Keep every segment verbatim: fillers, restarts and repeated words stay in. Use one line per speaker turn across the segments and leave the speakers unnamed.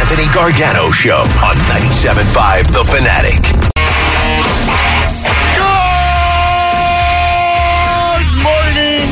Anthony Gargano Show on ninety-seven point five The Fanatic.
Good morning,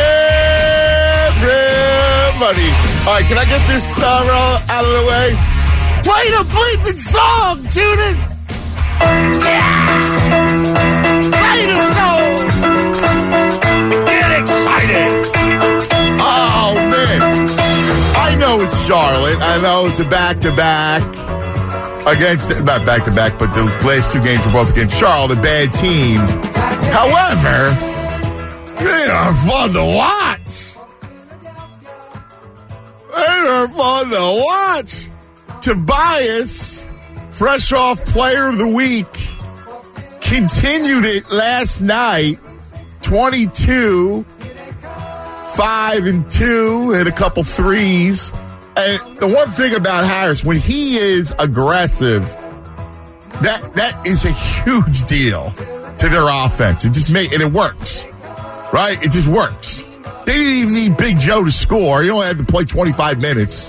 everybody. All right, can I get this uh, out of the way? Play the bleeping song, Judas. Yeah! Play the song. Get excited. Oh, man. I know it's Charlotte. I know it's a back-to-back against, not back-to-back, but the last two games were both against Charlotte, a bad team. However, they are fun to watch. They are fun to watch. Tobias, fresh off Player of the Week, continued it last night, twenty-two, five and two, hit a couple threes. And the one thing about Harris, when he is aggressive, that that is a huge deal to their offense. It just make and it works, right? It just works. They didn't even need Big Joe to score. You only had to play twenty-five minutes.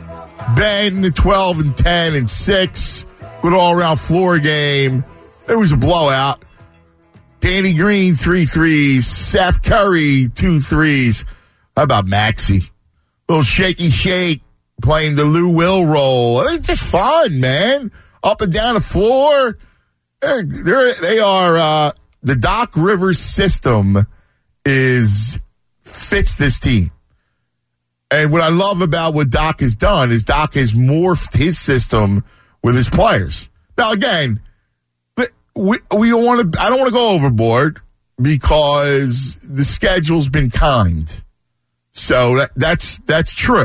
Ben, twelve and ten and six. Good all-around floor game. It was a blowout. Danny Green, three threes. Seth Curry, two threes. How about Maxey? Little shaky shake, playing the Lou Will role. It's just fun, man. Up and down the floor. They're, they're, they are, uh, the Doc Rivers system is, fits this team. And what I love about what Doc has done is Doc has morphed his system with his players. Now, again, we we don't want to. I don't want to go overboard because the schedule's been kind. So that, that's that's true.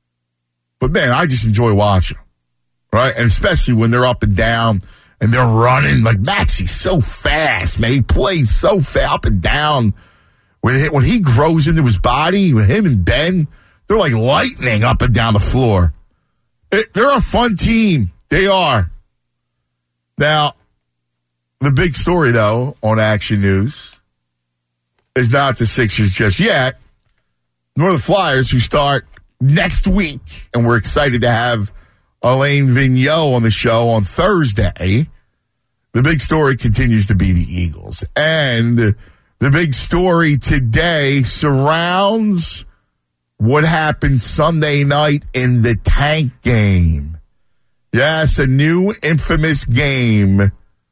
But man, I just enjoy watching them, right? And especially when they're up and down and they're running. Like Maxey's so fast, man. He plays so fast up and down. When he, when he grows into his body, with him and Ben. They're like lightning up and down the floor. It, they're a fun team. They are. Now, the big story, though, on Action News is not the Sixers just yet, nor the Flyers, who start next week. And we're excited to have Alain Vigneault on the show on Thursday. The big story continues to be the Eagles. And the big story today surrounds what happened Sunday night in the Tank game. Yes, a new infamous game,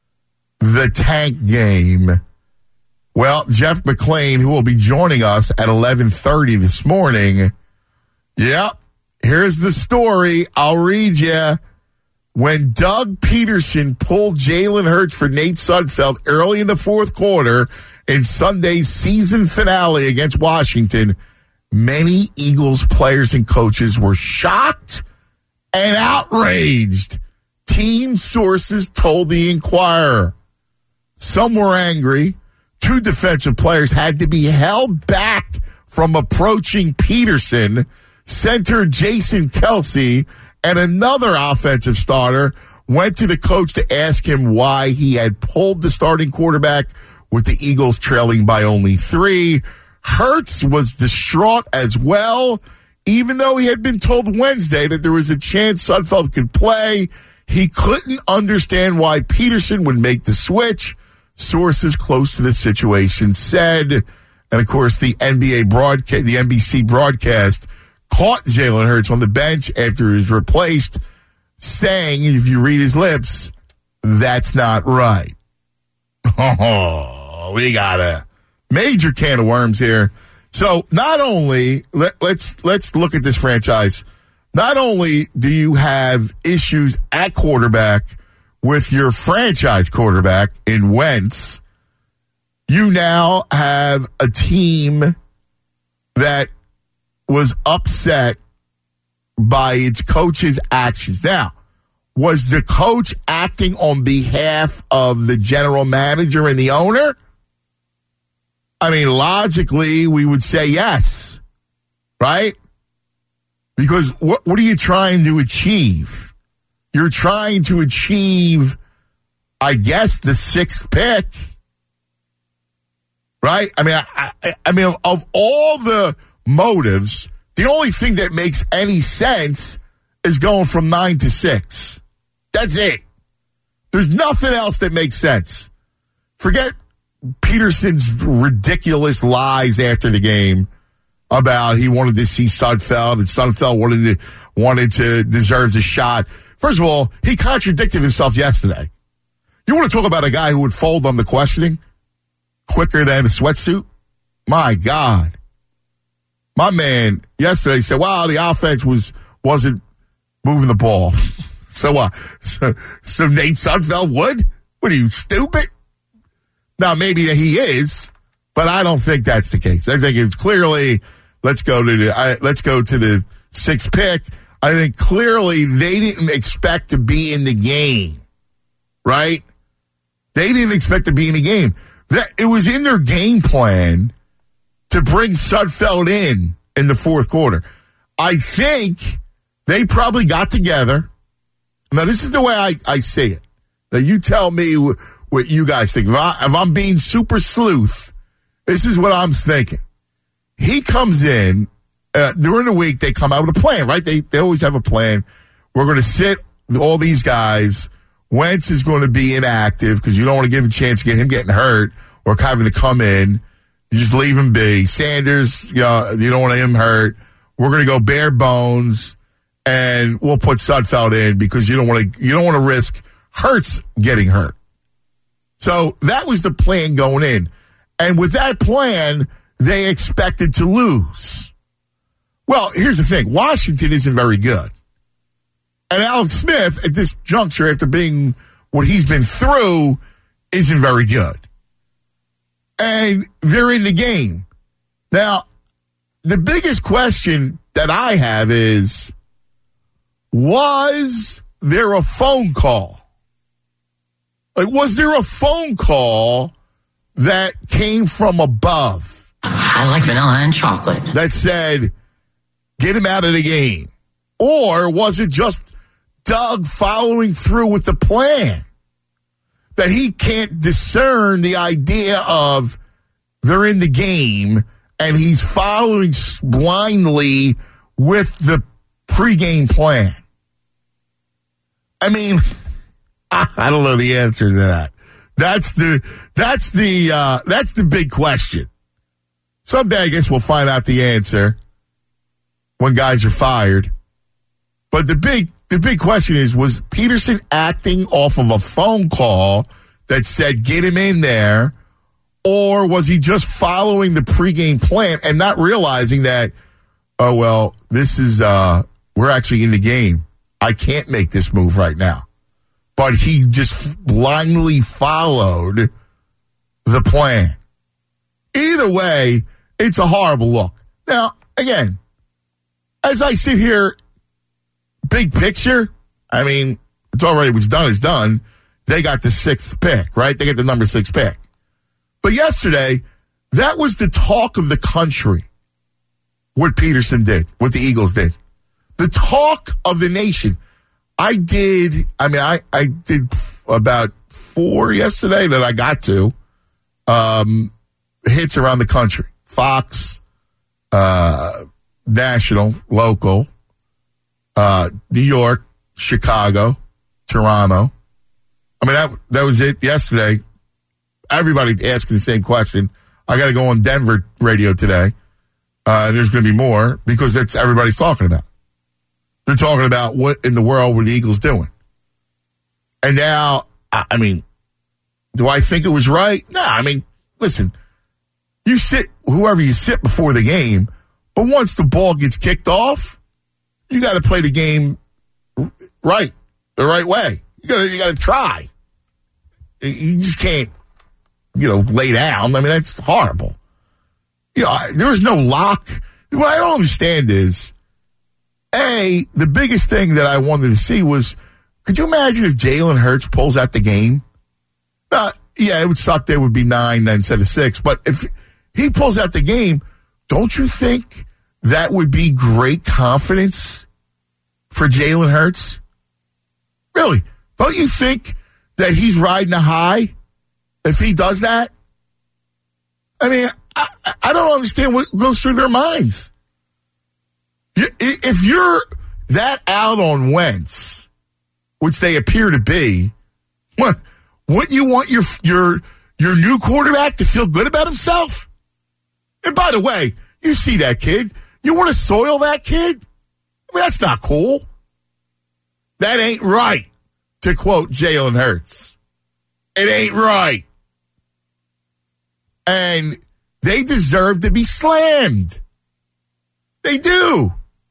the Tank game. Well, Jeff McLean, who will be joining us at eleven thirty this morning. Yep, here's the story. I'll read you. When Doug Peterson pulled Jalen Hurts for Nate Sudfeld early in the fourth quarter in Sunday's season finale against Washington, many Eagles players and coaches were shocked and outraged. Team sources told the Inquirer. Some were angry. Two defensive players had to be held back from approaching Peterson. Center Jason Kelce and another offensive starter went to the coach to ask him why he had pulled the starting quarterback with the Eagles trailing by only three. Hurts was distraught as well. Even though he had been told Wednesday that there was a chance Sudfeld could play, he couldn't understand why Peterson would make the switch. Sources close to the situation said, and of course the N B A broadcast, the N B C broadcast caught Jalen Hurts on the bench after he was replaced, saying, if you read his lips, that's not right. Oh, we got a major can of worms here. So not only let, let's let's look at this franchise. Not only do you have issues at quarterback with your franchise quarterback in Wentz, you now have a team that was upset by its coach's actions. Now, was the coach acting on behalf of the general manager and the owner? I mean, logically, we would say yes, right? Because what what are you trying to achieve? You're trying to achieve, I guess, the sixth pick, right? I mean, I, I, I mean, of all the motives, the only thing that makes any sense is going from nine to six. That's it. There's nothing else that makes sense. Forget Peterson's ridiculous lies after the game about he wanted to see Sudfeld and Sudfeld wanted to, wanted to deserves a shot. First of all, he contradicted himself yesterday. You want to talk about a guy who would fold on the questioning quicker than a sweatsuit? My God. My man yesterday said, wow, the offense was, wasn't moving the ball. So, uh, so, so Nate Sudfeld would? What are you, stupid? Now, maybe he is, but I don't think that's the case. I think it's clearly, let's go to the, I, let's go to the sixth pick. I think clearly they didn't expect to be in the game, right? They didn't expect to be in the game. That it was in their game plan to bring Sudfeld in in the fourth quarter. I think they probably got together. Now, this is the way I, I say it. Now, you tell me w- what you guys think. If, I, if I'm being super sleuth, this is what I'm thinking. He comes in, uh, during the week, they come out with a plan, right? They, they always have a plan. We're going to sit all these guys. Wentz is going to be inactive because you don't want to give a chance to get him getting hurt or having to come in. You just leave him be. Sanders, you know, you don't want him hurt. We're going to go bare bones, and we'll put Sudfeld in because you don't want to. You don't want to risk Hurts getting hurt. So that was the plan going in, and with that plan, they expected to lose. Well, here's the thing: Washington isn't very good. And Alex Smith, at this juncture, after being what he's been through, isn't very good. And they're in the game. Now, the biggest question that I have is, was there a phone call? Like, was there a phone call that came from above?
I like vanilla and chocolate.
That said, get him out of the game. Or was it just Doug following through with the plan? That he can't discern the idea of they're in the game and he's following blindly with the pregame plan. I mean, I don't know the answer to that. That's the that's the uh, that's the big question. Someday I guess we'll find out the answer when guys are fired. But the big The big question is, was Peterson acting off of a phone call that said, get him in there, or was he just following the pregame plan and not realizing that, oh, well, this is, uh, we're actually in the game. I can't make this move right now. But he just blindly followed the plan. Either way, it's a horrible look. Now, again, as I sit here, big picture, I mean, it's already what's done is done. They got the sixth pick, right? They get the number six pick. But yesterday, that was the talk of the country, what Peterson did, what the Eagles did. The talk of the nation. I did, I mean, I, I did about four yesterday that I got to, um, hits around the country. Fox, uh, national, local, Uh, New York, Chicago, Toronto. I mean, that that was it yesterday. Everybody asking the same question. I got to go on Denver radio today. Uh, there's going to be more because that's everybody's talking about. They're talking about what in the world were the Eagles doing. And now, I mean, do I think it was right? No, I mean, listen, you sit, whoever you sit before the game, but once the ball gets kicked off, you got to play the game right, the right way. You got to, you got to try. You just can't, you know, lay down. I mean, that's horrible. You know, I, there was no lock. What I don't understand is, A, the biggest thing that I wanted to see was, could you imagine if Jalen Hurts pulls out the game? Uh, yeah, it would suck. There would be nine instead of six. But if he pulls out the game, don't you think that would be great confidence for Jalen Hurts? Really? Don't you think that he's riding a high if he does that? I mean, I, I don't understand what goes through their minds. If you're that out on Wentz, which they appear to be, what, wouldn't you want your your your new quarterback to feel good about himself? And by the way, you see that kid. You want to soil that kid? I mean, that's not cool. That ain't right, to quote Jalen Hurts. It ain't right. And they deserve to be slammed. They do.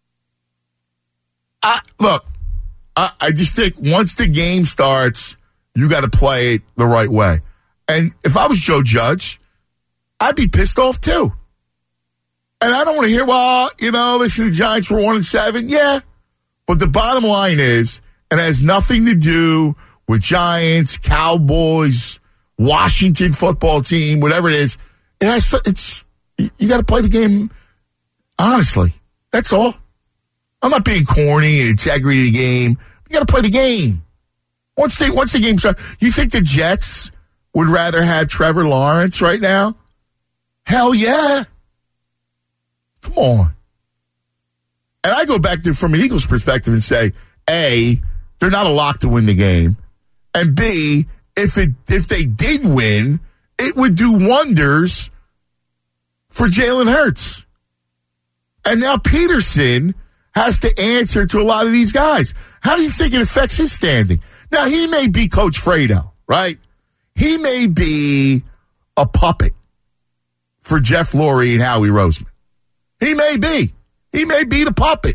I, look, I, I just think once the game starts, you got to play it the right way. And if I was Joe Judge, I'd be pissed off too. And I don't want to hear, well, you know, listen, the Giants were one and seven. Yeah. But the bottom line is, and it has nothing to do with Giants, Cowboys, Washington football team, whatever it is. It has, it's, you got to play the game honestly. That's all. I'm not being corny and integrity of the game. You got to play the game. Once they, once the game starts, you think the Jets would rather have Trevor Lawrence right now? Hell yeah. Come on. And I go back to from an Eagles perspective and say, A, they're not a lock to win the game. And B, if it if they did win, it would do wonders for Jalen Hurts. And now Peterson has to answer to a lot of these guys. How do you think it affects his standing? Now, he may be Coach Fredo, right? He may be a puppet for Jeff Lurie and Howie Roseman. He may be. He may be the puppet.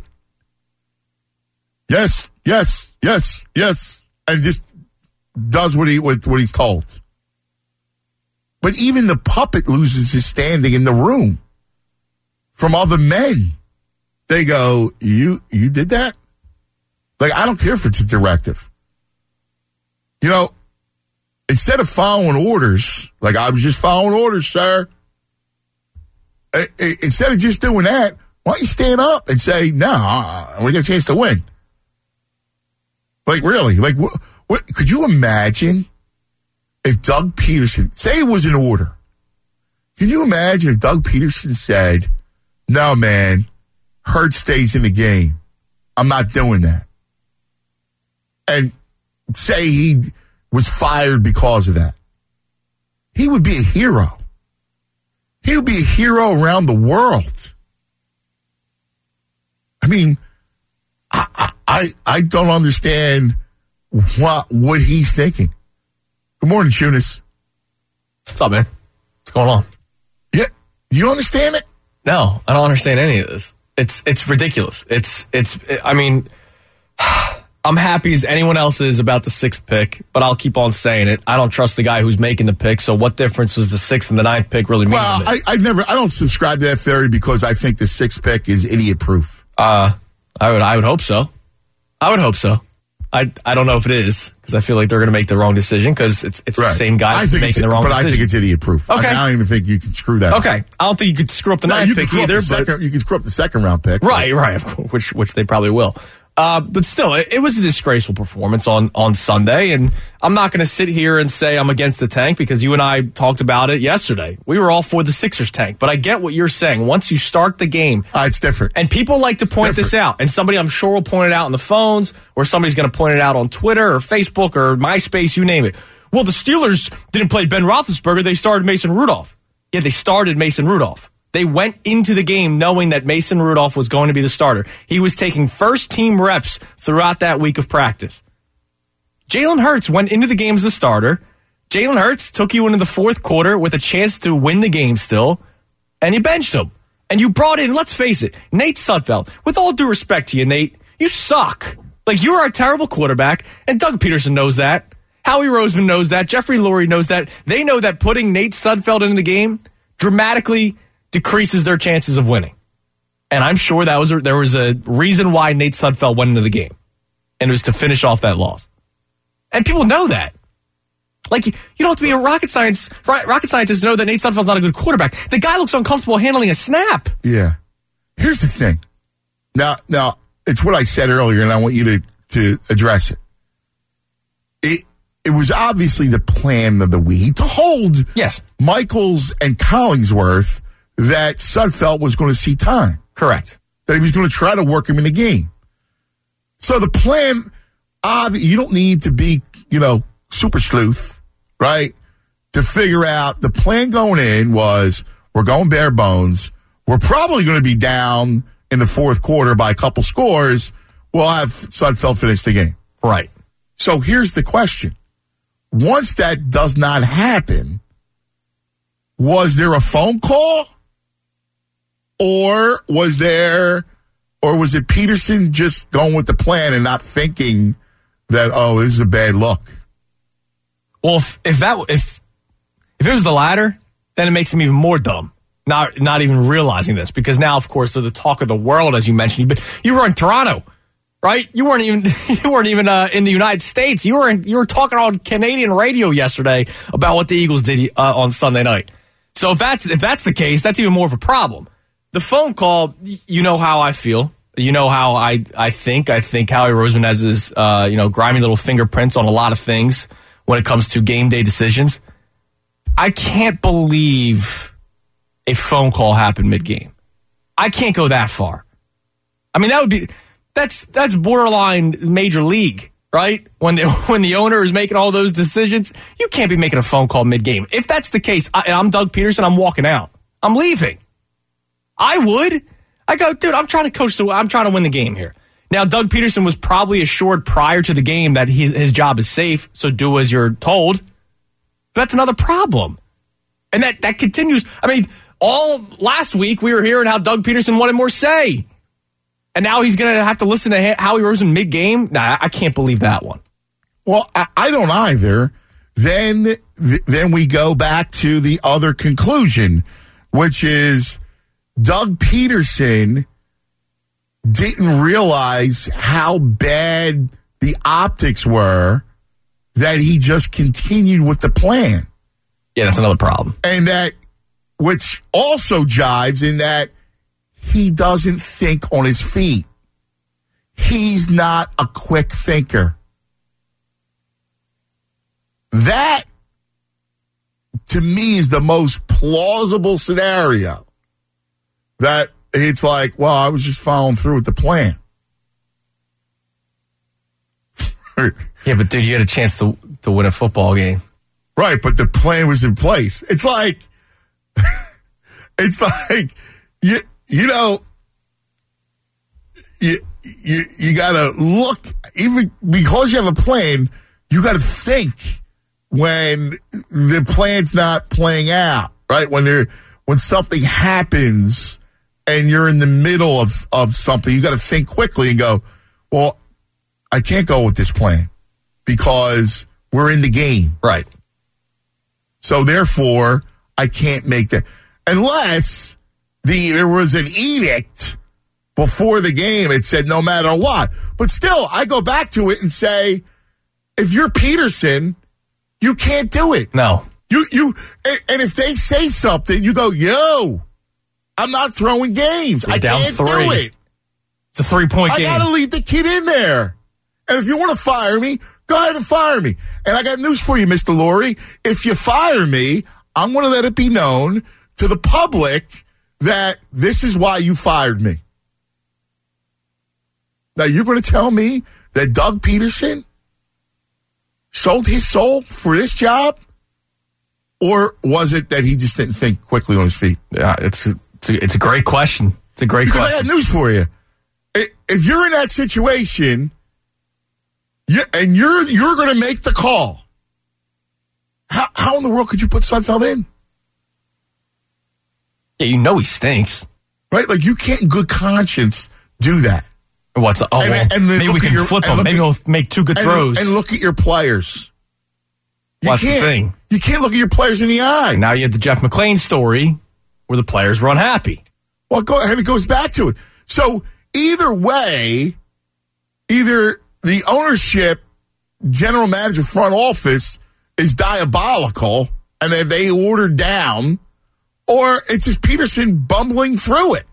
Yes, yes, yes, yes. And just does what he what, what he's told. But even the puppet loses his standing in the room from other men. They go, you you did that? Like, I don't care if it's a directive. You know, instead of following orders, like I was just following orders, sir. Instead of just doing that, why don't you stand up and say, no, we got a chance to win? Like, really? Like, what, what? Could you imagine if Doug Peterson, say it was an order. Can you imagine if Doug Peterson said, no, man, Hurts stays in the game. I'm not doing that. And say he was fired because of that. He would be a hero. He would be a hero around the world. I mean, I I, I don't understand what what he's thinking. Good morning, Tunis.
What's up, man? What's going on?
Yeah, you understand it?
No, I don't understand any of this. It's it's ridiculous. It's it's. I mean, I'm happy as anyone else is about the sixth pick, but I'll keep on saying it. I don't trust the guy who's making the pick. So what difference does the sixth and the ninth pick really mean?
Well, I, I never. I don't subscribe to that theory because I think the sixth pick is idiot proof.
Uh, I would I would hope so. I would hope so. I I don't know if it is because I feel like they're going to make the wrong decision because it's it's right. the same guy making the wrong
but
decision.
But I think it's idiot proof.
Okay.
I, mean, I don't even think you can screw that.
Okay,
up.
I don't think you could screw up the no, ninth pick either. But
second, you can screw up the second round pick.
Right, right, of course, which which they probably will. Uh, but still, it, it was a disgraceful performance on, on Sunday, and I'm not going to sit here and say I'm against the tank because you and I talked about it yesterday. We were all for the Sixers tank, but I get what you're saying. Once you start the game,
uh, it's different.
And people like to point this out, and somebody I'm sure will point it out on the phones, or somebody's going to point it out on Twitter or Facebook or MySpace, you name it. Well, the Steelers didn't play Ben Roethlisberger; they started Mason Rudolph. Yeah, they started Mason Rudolph. They went into the game knowing that Mason Rudolph was going to be the starter. He was taking first-team reps throughout that week of practice. Jalen Hurts went into the game as a starter. Jalen Hurts took you into the fourth quarter with a chance to win the game still, and you benched him. And you brought in, let's face it, Nate Sudfeld. With all due respect to you, Nate, you suck. Like, you're a terrible quarterback, and Doug Peterson knows that. Howie Roseman knows that. Jeffrey Lurie knows that. They know that putting Nate Sudfeld into the game dramatically decreases their chances of winning. And I'm sure that was a, there was a reason why Nate Sudfeld went into the game. And it was to finish off that loss. And people know that. Like, you don't have to be a rocket science rocket scientist to know that Nate Sudfeld's not a good quarterback. The guy looks uncomfortable handling a snap.
Yeah. Here's the thing. Now, now it's what I said earlier, and I want you to, to address it. It It was obviously the plan of the week. He told
yes.
Michaels and Collingsworth that Sudfeld was going to see time.
Correct.
That he was going to try to work him in the game. So the plan, uh, you don't need to be, you know, super sleuth, right? To figure out the plan going in was we're going bare bones. We're probably going to be down in the fourth quarter by a couple scores. We'll have Sudfeld finish the game.
Right.
So here's the question. Once that does not happen, was there a phone call? Or was there, or was it Peterson just going with the plan and not thinking that, oh, this is a bad look?
Well, if, if that, if, if it was the latter, then it makes him even more dumb. Not, not even realizing this, because now, of course, they're the talk of the world, as you mentioned. But you were in Toronto, right? You weren't even, you weren't even uh, in the United States. You were, in, you were talking on Canadian radio yesterday about what the Eagles did uh, on Sunday night. So if that's, if that's the case, that's even more of a problem. The phone call, you know how I feel. You know how I, I think. I think Howie Roseman has his, uh, you know, grimy little fingerprints on a lot of things when it comes to game day decisions. I can't believe a phone call happened mid-game. I can't go that far. I mean, that would be that's that's borderline major league, right? When the when the owner is making all those decisions, you can't be making a phone call mid-game. If that's the case, I, and I'm Doug Peterson, I'm walking out. I'm leaving. I would. I go, dude, I'm trying to coach the I'm trying to win the game here. Now, Doug Peterson was probably assured prior to the game that his, his job is safe, so do as you're told. That's another problem. And that, that continues. I mean, all last week we were hearing how Doug Peterson wanted more say. And now he's going to have to listen to Howie Roseman mid-game? Nah, I can't believe that one.
Well, I, I don't either. Then, th- then we go back to the other conclusion, which is Doug Peterson didn't realize how bad the optics were that he just continued with the plan.
Yeah, that's another problem.
And that, which also jives in that he doesn't think on his feet. He's not a quick thinker. That, to me, is the most plausible scenario. That it's like, well, I was just following through with the plan.
Yeah, but dude, you had a chance to to win a football game.
Right, but the plan was in place. It's like, it's like, you you know, you you you gotta look, even because you have a plan, you gotta think when the plan's not playing out, right? When there when something happens and you're in the middle of, of something, you gotta think quickly and go, well, I can't go with this plan because we're in the game.
Right.
So therefore, I can't make that. Unless the there was an edict before the game, it said no matter what. But still, I go back to it and say, if you're Peterson, you can't do it.
No.
You you and, and if they say something, you go, yo, I'm not throwing games.
You're
I
down
can't
three.
do it.
It's a three-point
I
game.
got to leave the kid in there. And if you want to fire me, go ahead and fire me. And I got news for you, Mister Lurie. If you fire me, I'm going to let it be known to the public that this is why you fired me. Now, you're going to tell me that Doug Peterson sold his soul for this job? Or was it that he just didn't think quickly on his feet?
Yeah, it's a, it's a, it's a great question. It's a great
because
question.
I got news for you. If you're in that situation, you, and you're you're going to make the call, how how in the world could you put Sudfeld in?
Yeah, you know he stinks.
Right? Like, you can't in good conscience do that.
What's oh,
and,
well,
and
maybe we can
your,
flip him. Maybe he'll make two good
and,
throws.
And look at your players. You
What's
can't,
the thing?
You can't look at your players in the eye.
Now you have the Jeff McClain story where the players were unhappy.
Well, go ahead. It goes back to it. So either way, either the ownership, general manager, front office is diabolical and they, they ordered down, or it's just Peterson bumbling through it.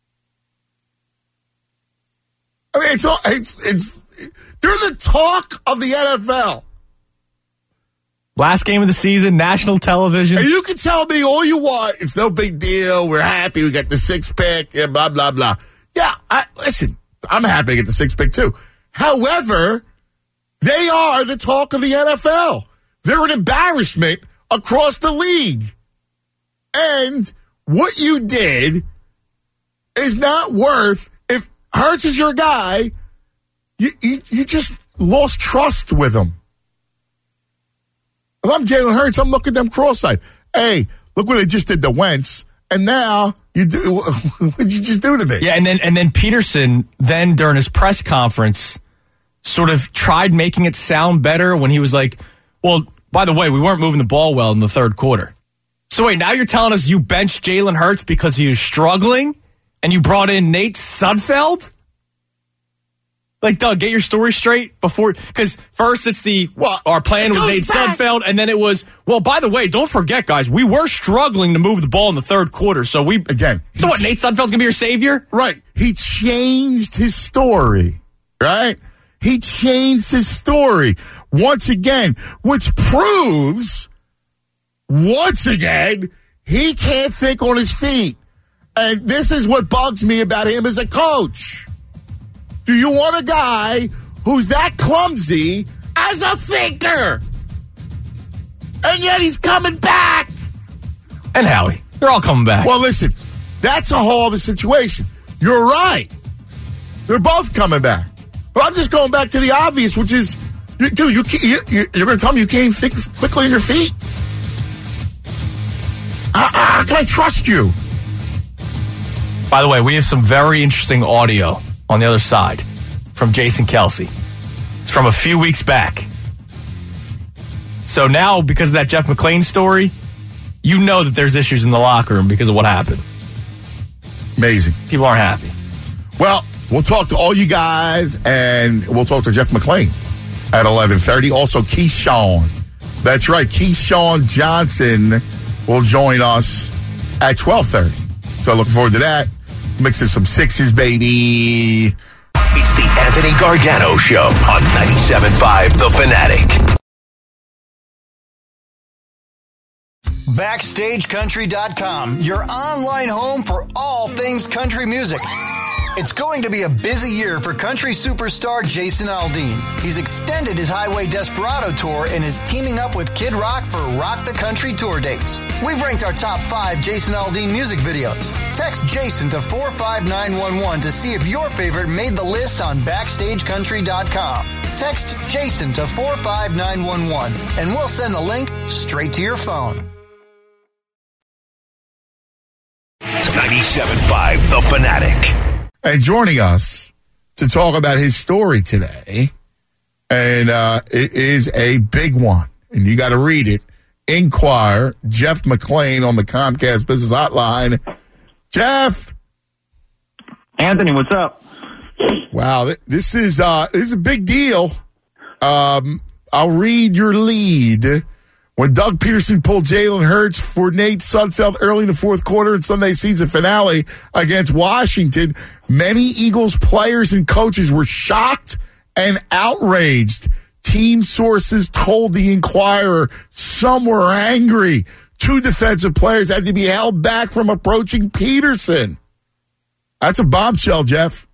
I mean, it's all, it's it's they're the talk of the N F L.
Last game of the season, national television.
And you can tell me all you want. It's no big deal. We're happy. We got the six pick. Yeah, blah blah blah. Yeah, I, listen. I'm happy to get the six pick too. However, they are the talk of the N F L. They're an embarrassment across the league. And what you did is not worth, if Hurts is your guy, you, you, you just lost trust with him. If I'm Jalen Hurts, I'm looking at them cross-eyed. Hey, look what I just did to Wentz. And now you do what did you just do to me?
Yeah, and then and then Peterson then during his press conference sort of tried making it sound better when he was like, well, by the way, we weren't moving the ball well in the third quarter. So wait, now you're telling us you benched Jalen Hurts because he was struggling and you brought in Nate Sudfeld? Like, Doug, get your story straight before, because first it's the, well, our plan was Nate back. Sudfeld, and then it was, well, by the way, don't forget, guys, we were struggling to move the ball in the third quarter, so we,
again,
so what, Nate Sudfeld's going to be your savior?
Right. He changed his story, right? He changed his story once again, which proves, once again, he can't think on his feet. And this is what bugs me about him as a coach. Do you want a guy who's that clumsy as a thinker? And yet he's coming back.
And Howie. They're all coming back.
Well, listen, that's a whole other situation. You're right. They're both coming back. But I'm just going back to the obvious, which is, you, dude, you, you, you, you're going to tell me you can't think quickly on your feet? How, how can I trust you?
By the way, we have some very interesting audio on the other side from Jason Kelce. It's from a few weeks back. So now, because of that Jeff McClain story, you know that there's issues in the locker room because of what happened.
Amazing.
People aren't happy.
Well, we'll talk to all you guys, and we'll talk to Jeff McClain at eleven thirty. Also, Keyshawn. That's right, Keyshawn Johnson will join us at twelve thirty. So looking forward to that. Mixing some sixes, baby.
It's the Anthony Gargano Show on ninety-seven point five The Fanatic.
Backstage Country dot com, your online home for all things country music. It's going to be a busy year for country superstar Jason Aldean. He's extended his Highway Desperado tour and is teaming up with Kid Rock for Rock the Country tour dates. We've ranked our top five Jason Aldean music videos. Text Jason to four five nine one one to see if your favorite made the list on Backstage Country dot com. Text Jason to four five nine one one and we'll send the link straight to your phone.
ninety-seven point five The Fanatic.
And joining us to talk about his story today, and uh, it is a big one, and you got to read it. Inquire, Jeff McClain on the Comcast Business Hotline. Jeff.
Anthony, what's up?
Wow, this is uh, this is a big deal. Um, I'll read your lead. When Doug Peterson pulled Jalen Hurts for Nate Sudfeld early in the fourth quarter and Sunday season finale against Washington, many Eagles players and coaches were shocked and outraged. Team sources told the Inquirer some were angry. Two defensive players had to be held back from approaching Peterson. That's a bombshell, Jeff.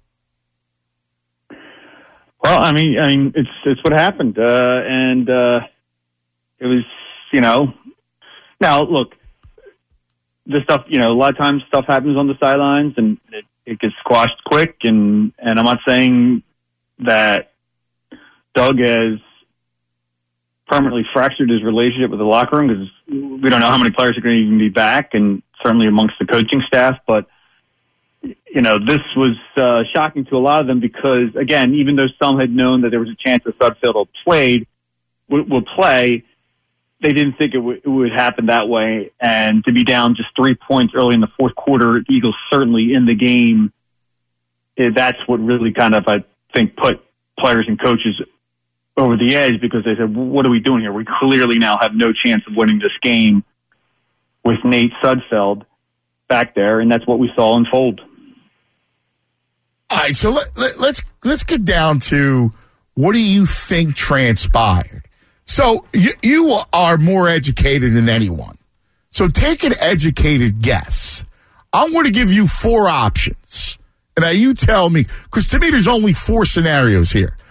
Well, I mean, I mean, it's it's what happened, uh, and uh, it was. You know, now look, this stuff, you know, a lot of times stuff happens on the sidelines and it, it gets squashed quick. And, and I'm not saying that Doug has permanently fractured his relationship with the locker room because we don't know how many players are going to even be back, and certainly amongst the coaching staff. But, you know, this was uh, shocking to a lot of them because, again, even though some had known that there was a chance that Sudfeld will played, will, will play, they didn't think it, w- it would happen that way. And to be down just three points early in the fourth quarter, the Eagles certainly in the game, eh, that's what really kind of, I think, put players and coaches over the edge because they said, what are we doing here? We clearly now have no chance of winning this game with Nate Sudfeld back there, and that's what we saw unfold.
All right, so let, let, let's let's get down to what do you think transpired? So you, you are more educated than anyone. So take an educated guess. I'm going to give you four options. And now you tell me, because to me there's only four scenarios here.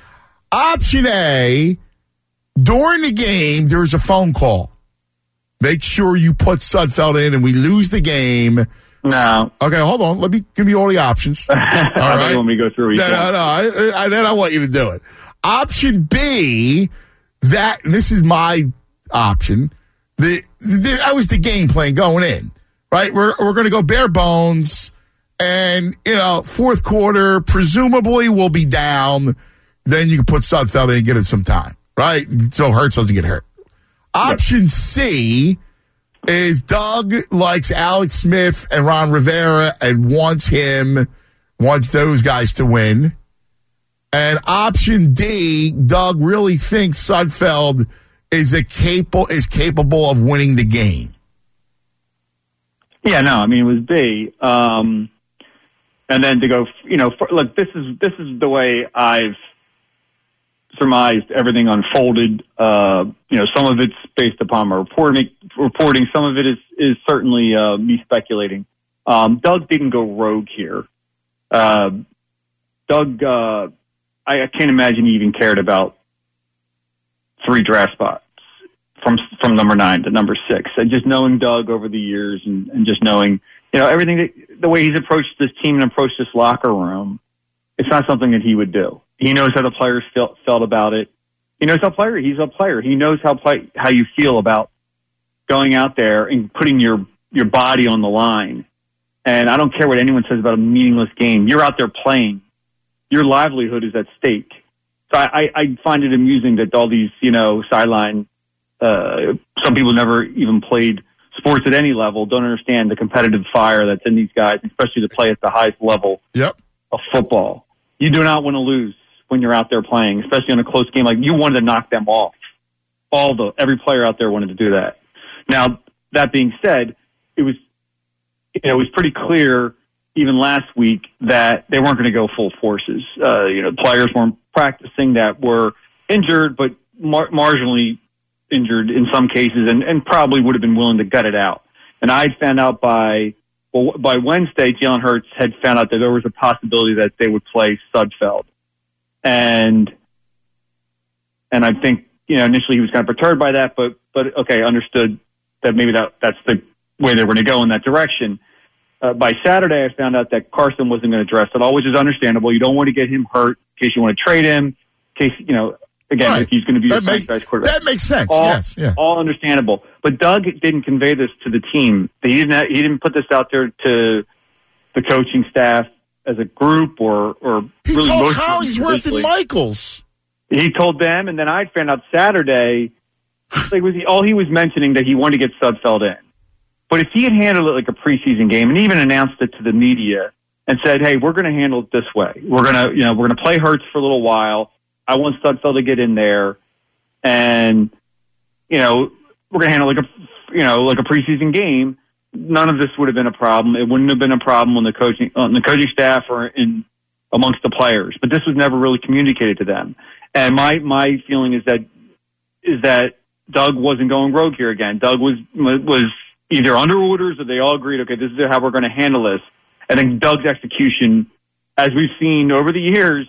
Option A, during the game, there's a phone call. Make sure you put Sudfeld in and we lose the game.
No.
Okay, hold on. Let me give you all the options. All right.
You want me to go through each
no,
one?
no, no. I, I, then I want you to do it. Option B, that this is my option. The, the that was the game plan going in, right? We're we're going to go bare bones, and you know, fourth quarter presumably we'll be down. Then you can put Sudfeld in and get it some time, right? So Hurts doesn't get hurt. Option C is Doug likes Alex Smith and Ron Rivera and wants him, wants those guys to win. And option D, Doug really thinks Sudfeld is a capable is capable of winning the game.
Yeah, no, I mean it was B. Um, and then to go, you know, for, look, this is this is the way I've surmised everything unfolded. Uh, you know, some of it's based upon my reporting. Reporting. Some of it is is certainly uh, me speculating. Um, Doug didn't go rogue here. Uh, Doug, uh, I, I can't imagine he even cared about three draft spots from from number nine to number six. And just knowing Doug over the years, and, and just knowing, you know, everything that, the way he's approached this team and approached this locker room, it's not something that he would do. He knows how the players felt, felt about it. He knows how player he's a player. He knows how play, how you feel about going out there and putting your your body on the line. And I don't care what anyone says about a meaningless game. You're out there playing. Your livelihood is at stake. So I, I, I find it amusing that all these, you know, sideline, uh, some people never even played sports at any level, don't understand the competitive fire that's in these guys, especially to play at the highest level
yep.
of football. You do not want to lose when you're out there playing, especially in a close game. Like, you wanted to knock them off. All the every player out there wanted to do that. Now, that being said, it was you know it was pretty clear even last week that they weren't going to go full forces. Uh, you know, players weren't practicing that were injured, but mar- marginally injured in some cases, and, and probably would have been willing to gut it out. And I found out by well by Wednesday, Jalen Hurts had found out that there was a possibility that they would play Sudfeld. And and I think, you know, initially he was kind of perturbed by that, but but okay, understood that maybe that that's the way they were going to go in that direction. Uh, by Saturday, I found out that Carson wasn't going to dress at all, which is understandable. You don't want to get him hurt in case you want to trade him, in case, you know, again,
right.
if he's going to be
that
a
make,
franchise quarterback.
That makes sense,
all,
yes. Yeah.
All understandable. But Doug didn't convey this to the team. He didn't, have, he didn't put this out there to the coaching staff as a group or, or
he
really
told
most
Collinsworth and Michaels.
He told them, and then I found out Saturday, like was he, all he was mentioning that he wanted to get Sudfeld in. But if he had handled it like a preseason game and even announced it to the media and said, "Hey, we're going to handle it this way. We're going to, you know, we're going to play Hurts for a little while. I want Sudfeld to get in there, and you know, we're going to handle like a, you know, like a preseason game." None of this would have been a problem. It wouldn't have been a problem on the coaching on the coaching staff or in amongst the players. But this was never really communicated to them. And my my feeling is that is that Doug wasn't going rogue here again. Doug was was either under orders or they all agreed, okay, this is how we're going to handle this. And then Doug's execution, as we've seen over the years,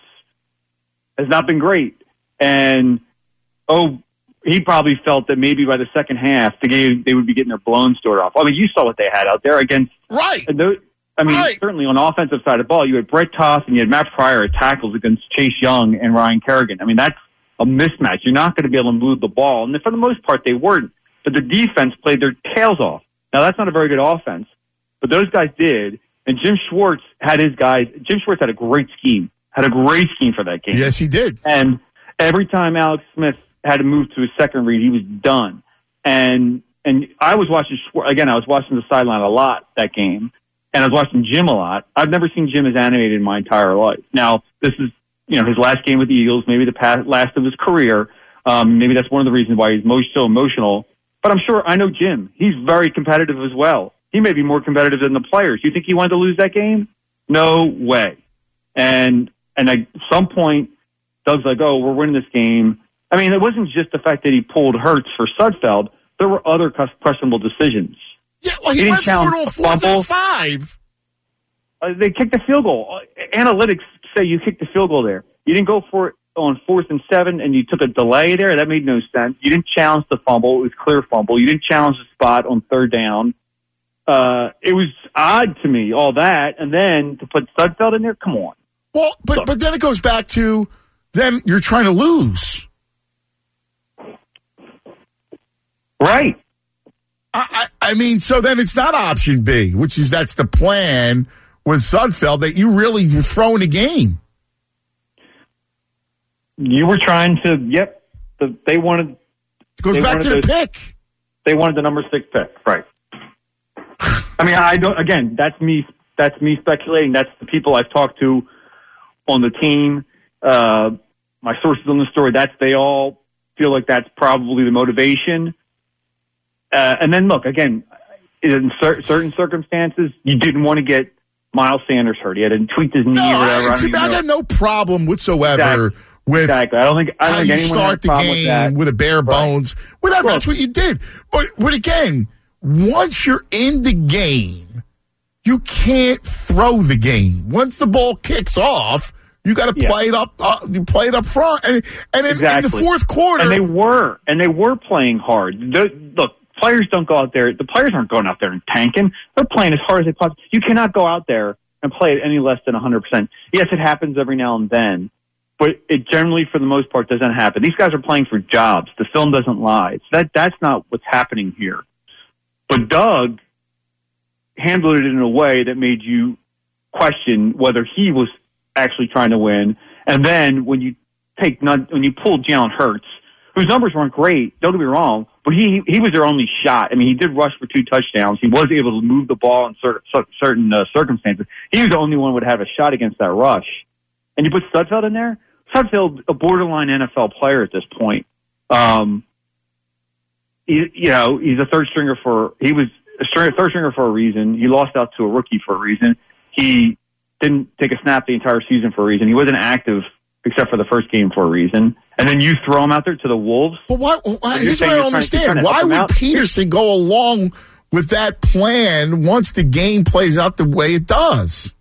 has not been great. And oh. He probably felt that maybe by the second half, the game, they would be getting their blown stored off. I mean, you saw what they had out there against.
Right.
Those, I mean,
right.
certainly on the offensive side of the ball, you had Brett Toth and you had Matt Pryor at tackles against Chase Young and Ryan Kerrigan. I mean, that's a mismatch. You're not going to be able to move the ball. And for the most part, they weren't. But the defense played their tails off. Now, that's not a very good offense, but those guys did. And Jim Schwartz had his guys. Jim Schwartz had a great scheme, had a great scheme for that game.
Yes, he did.
And every time Alex Smith had to move to his second read, he was done. And and I was watching, again, I was watching the sideline a lot that game, and I was watching Jim a lot. I've never seen Jim as animated in my entire life. Now, this is, you know, his last game with the Eagles, maybe the past, last of his career. Um, maybe that's one of the reasons why he's most so emotional. But I'm sure, I know Jim. He's very competitive as well. He may be more competitive than the players. You think he wanted to lose that game? No way. And, and at some point, Doug's like, oh, we're winning this game. I mean, it wasn't just the fact that he pulled Hurts for Sudfeld. There were other questionable decisions.
Yeah, well, he, he went for it on fourth and five.
Uh, they kicked the field goal. Uh, analytics say you kicked the field goal there. You didn't go for it on fourth and seven and you took a delay there. That made no sense. You didn't challenge the fumble. It was clear fumble. You didn't challenge the spot on third down. Uh, it was odd to me, all that. And then to put Sudfeld in there, come on.
Well, but
Look.
but then it goes back to then you're trying to lose.
Right.
I, I, I mean, so then it's not option B, which is that's the plan with Sudfeld, that you really you're throwing the game.
You were trying to, yep. The, they wanted.
It goes
they
back to the
wanted
pick.
They wanted the number six pick, right? I mean, I don't. Again, that's me. That's me speculating. That's the people I've talked to on the team. Uh, my sources on the story. That's they all feel like that's probably the motivation. Uh, and then look again. In cer- certain circumstances, you didn't want to get Miles Sanders hurt. He had to tweak his knee
No,
or whatever.
I,
I,
to me, I got no problem whatsoever
Exactly.
with
exactly. I don't think I don't
how
think
you
anyone has
start
a
the
problem with
game
that.
with a bare
Right.
bones. Whatever,
Well,
that's what you did. But but again, once you're in the game, you can't throw the game. Once the ball kicks off, you got to
Yeah.
play it up. Uh, you play it up front, and and in,
Exactly.
in the fourth quarter,
And they were, and they were playing hard. The, look, players don't go out there. The players aren't going out there and tanking. They're playing as hard as they possibly. You cannot go out there and play at any less than one hundred percent. Yes, it happens every now and then, but it generally, for the most part, doesn't happen. These guys are playing for jobs. The film doesn't lie. So that that's not what's happening here. But Doug handled it in a way that made you question whether he was actually trying to win. And then when you take none, when you pull Jalen Hurts, whose numbers weren't great, don't get me wrong, but he he was their only shot. I mean, he did rush for two touchdowns. He was able to move the ball in certain certain uh, circumstances. He was the only one who would have a shot against that rush. And you put Sudfeld in there. Sudfeld, a borderline N F L player at this point. Um, he, you know, he's a third stringer for. He was a string, third stringer for a reason. He lost out to a rookie for a reason. He didn't take a snap the entire season for a reason. He wasn't active except for the first game for a reason. And then you throw him out there to the Wolves.
But why? why
You're
here's
saying
what I
you're
don't
trying to- you're
understand.
trying to
Why
help him
would
out?
Peterson go along with that plan once the game plays out the way it does?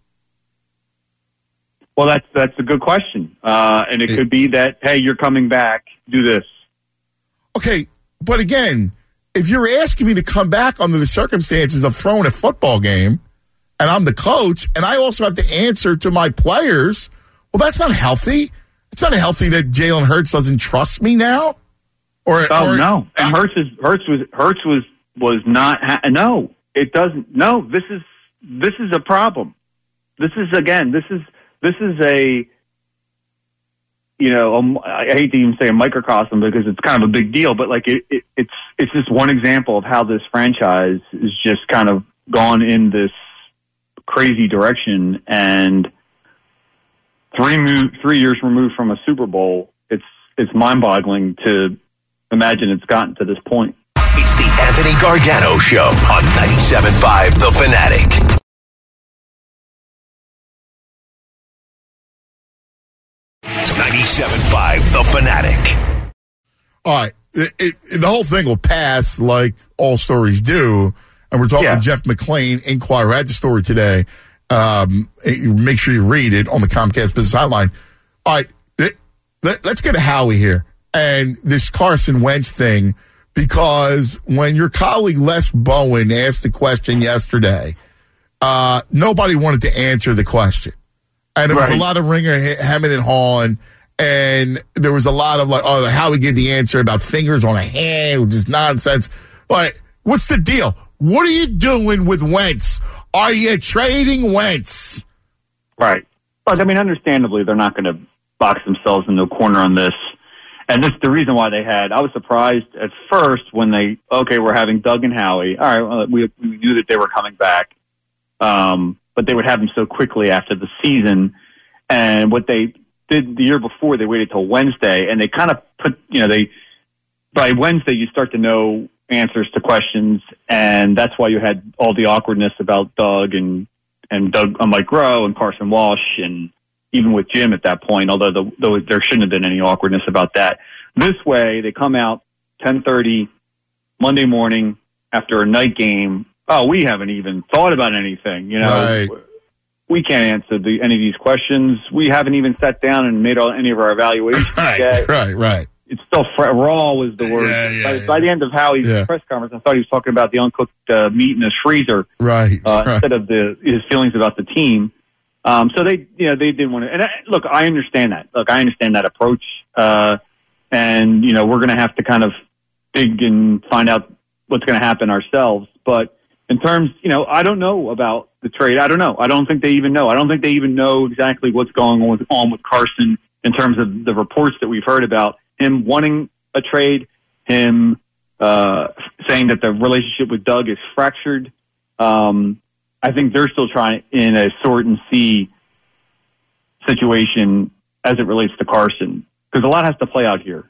Well, that's that's a good question, uh, and it could be that, hey, you're coming back, do this.
Okay, but again, if you're asking me to come back under the circumstances of throwing a football game, and I'm the coach, and I also have to answer to my players, well, that's not healthy. It's not healthy that Jalen Hurts doesn't trust me now. Or
Oh
or,
no, and Hurts is Hurts was Hurts was was not. Ha- no, it doesn't. No, this is this is a problem. This is again. This is this is a. You know, a, I hate to even say a microcosm because it's kind of a big deal, but like it, it, it's it's just one example of how this franchise is just kind of gone in this crazy direction, and three mo- three years removed from a Super Bowl, it's it's mind-boggling to imagine it's gotten to this point.
It's the Anthony Gargano Show on ninety-seven point five The Fanatic. ninety-seven point five The Fanatic.
All right, it, it, the whole thing will pass like all stories do, and we're talking
Yeah.
to Jeff McClain, Inquirer. I had the story today. Um, make sure you read it on the Comcast Business Hotline. All right, let, let, let's get to Howie here and this Carson Wentz thing, because when your colleague Les Bowen asked the question yesterday, uh, nobody wanted to answer the question. And there was
Right.
a lot of ringer hemming and hawing, and there was a lot of like, oh, how we get the answer about fingers on a hand, which is nonsense. But what's the deal? What are you doing with Wentz? Are you trading Wentz?
Right. But, I mean, understandably, they're not going to box themselves into a corner on this. And this is the reason why they had. I was surprised at first when they, okay, we're having Doug and Howie. All right, well, we, we knew that they were coming back. Um, but they would have them so quickly after the season. And what they did the year before, they waited till Wednesday, and they kind of put, you know, they by Wednesday you start to know answers to questions, and that's why you had all the awkwardness about Doug and and Doug, uh, Mike Rowe and Carson Walsh, and even with Jim at that point. Although the, though there shouldn't have been any awkwardness about that. This way, they come out ten thirty Monday morning after a night game. Oh, we haven't even thought about anything, you know.
Right.
we can't answer the, any of these questions. We haven't even sat down and made all, any of our evaluations
Right,
yet.
right, right.
It's still fr- raw was the word.
Yeah, yeah,
by,
yeah.
by the end of Howie's
Yeah.
press conference, I thought he was talking about the uncooked uh, meat in his freezer,
Right,
uh,
right.
instead of the his feelings about the team. Um, so they, you know, they didn't want to. And I, look, I understand that. Look, I understand that approach. Uh, and you know, we're going to have to kind of dig and find out what's going to happen ourselves. But in terms, you know, I don't know about the trade. I don't know. I don't think they even know. I don't think they even know exactly what's going on with, on with Carson in terms of the reports that we've heard about him wanting a trade, him uh, saying that the relationship with Doug is fractured. Um, I think they're still trying in a sort and see situation as it relates to Carson, because a lot has to play out here.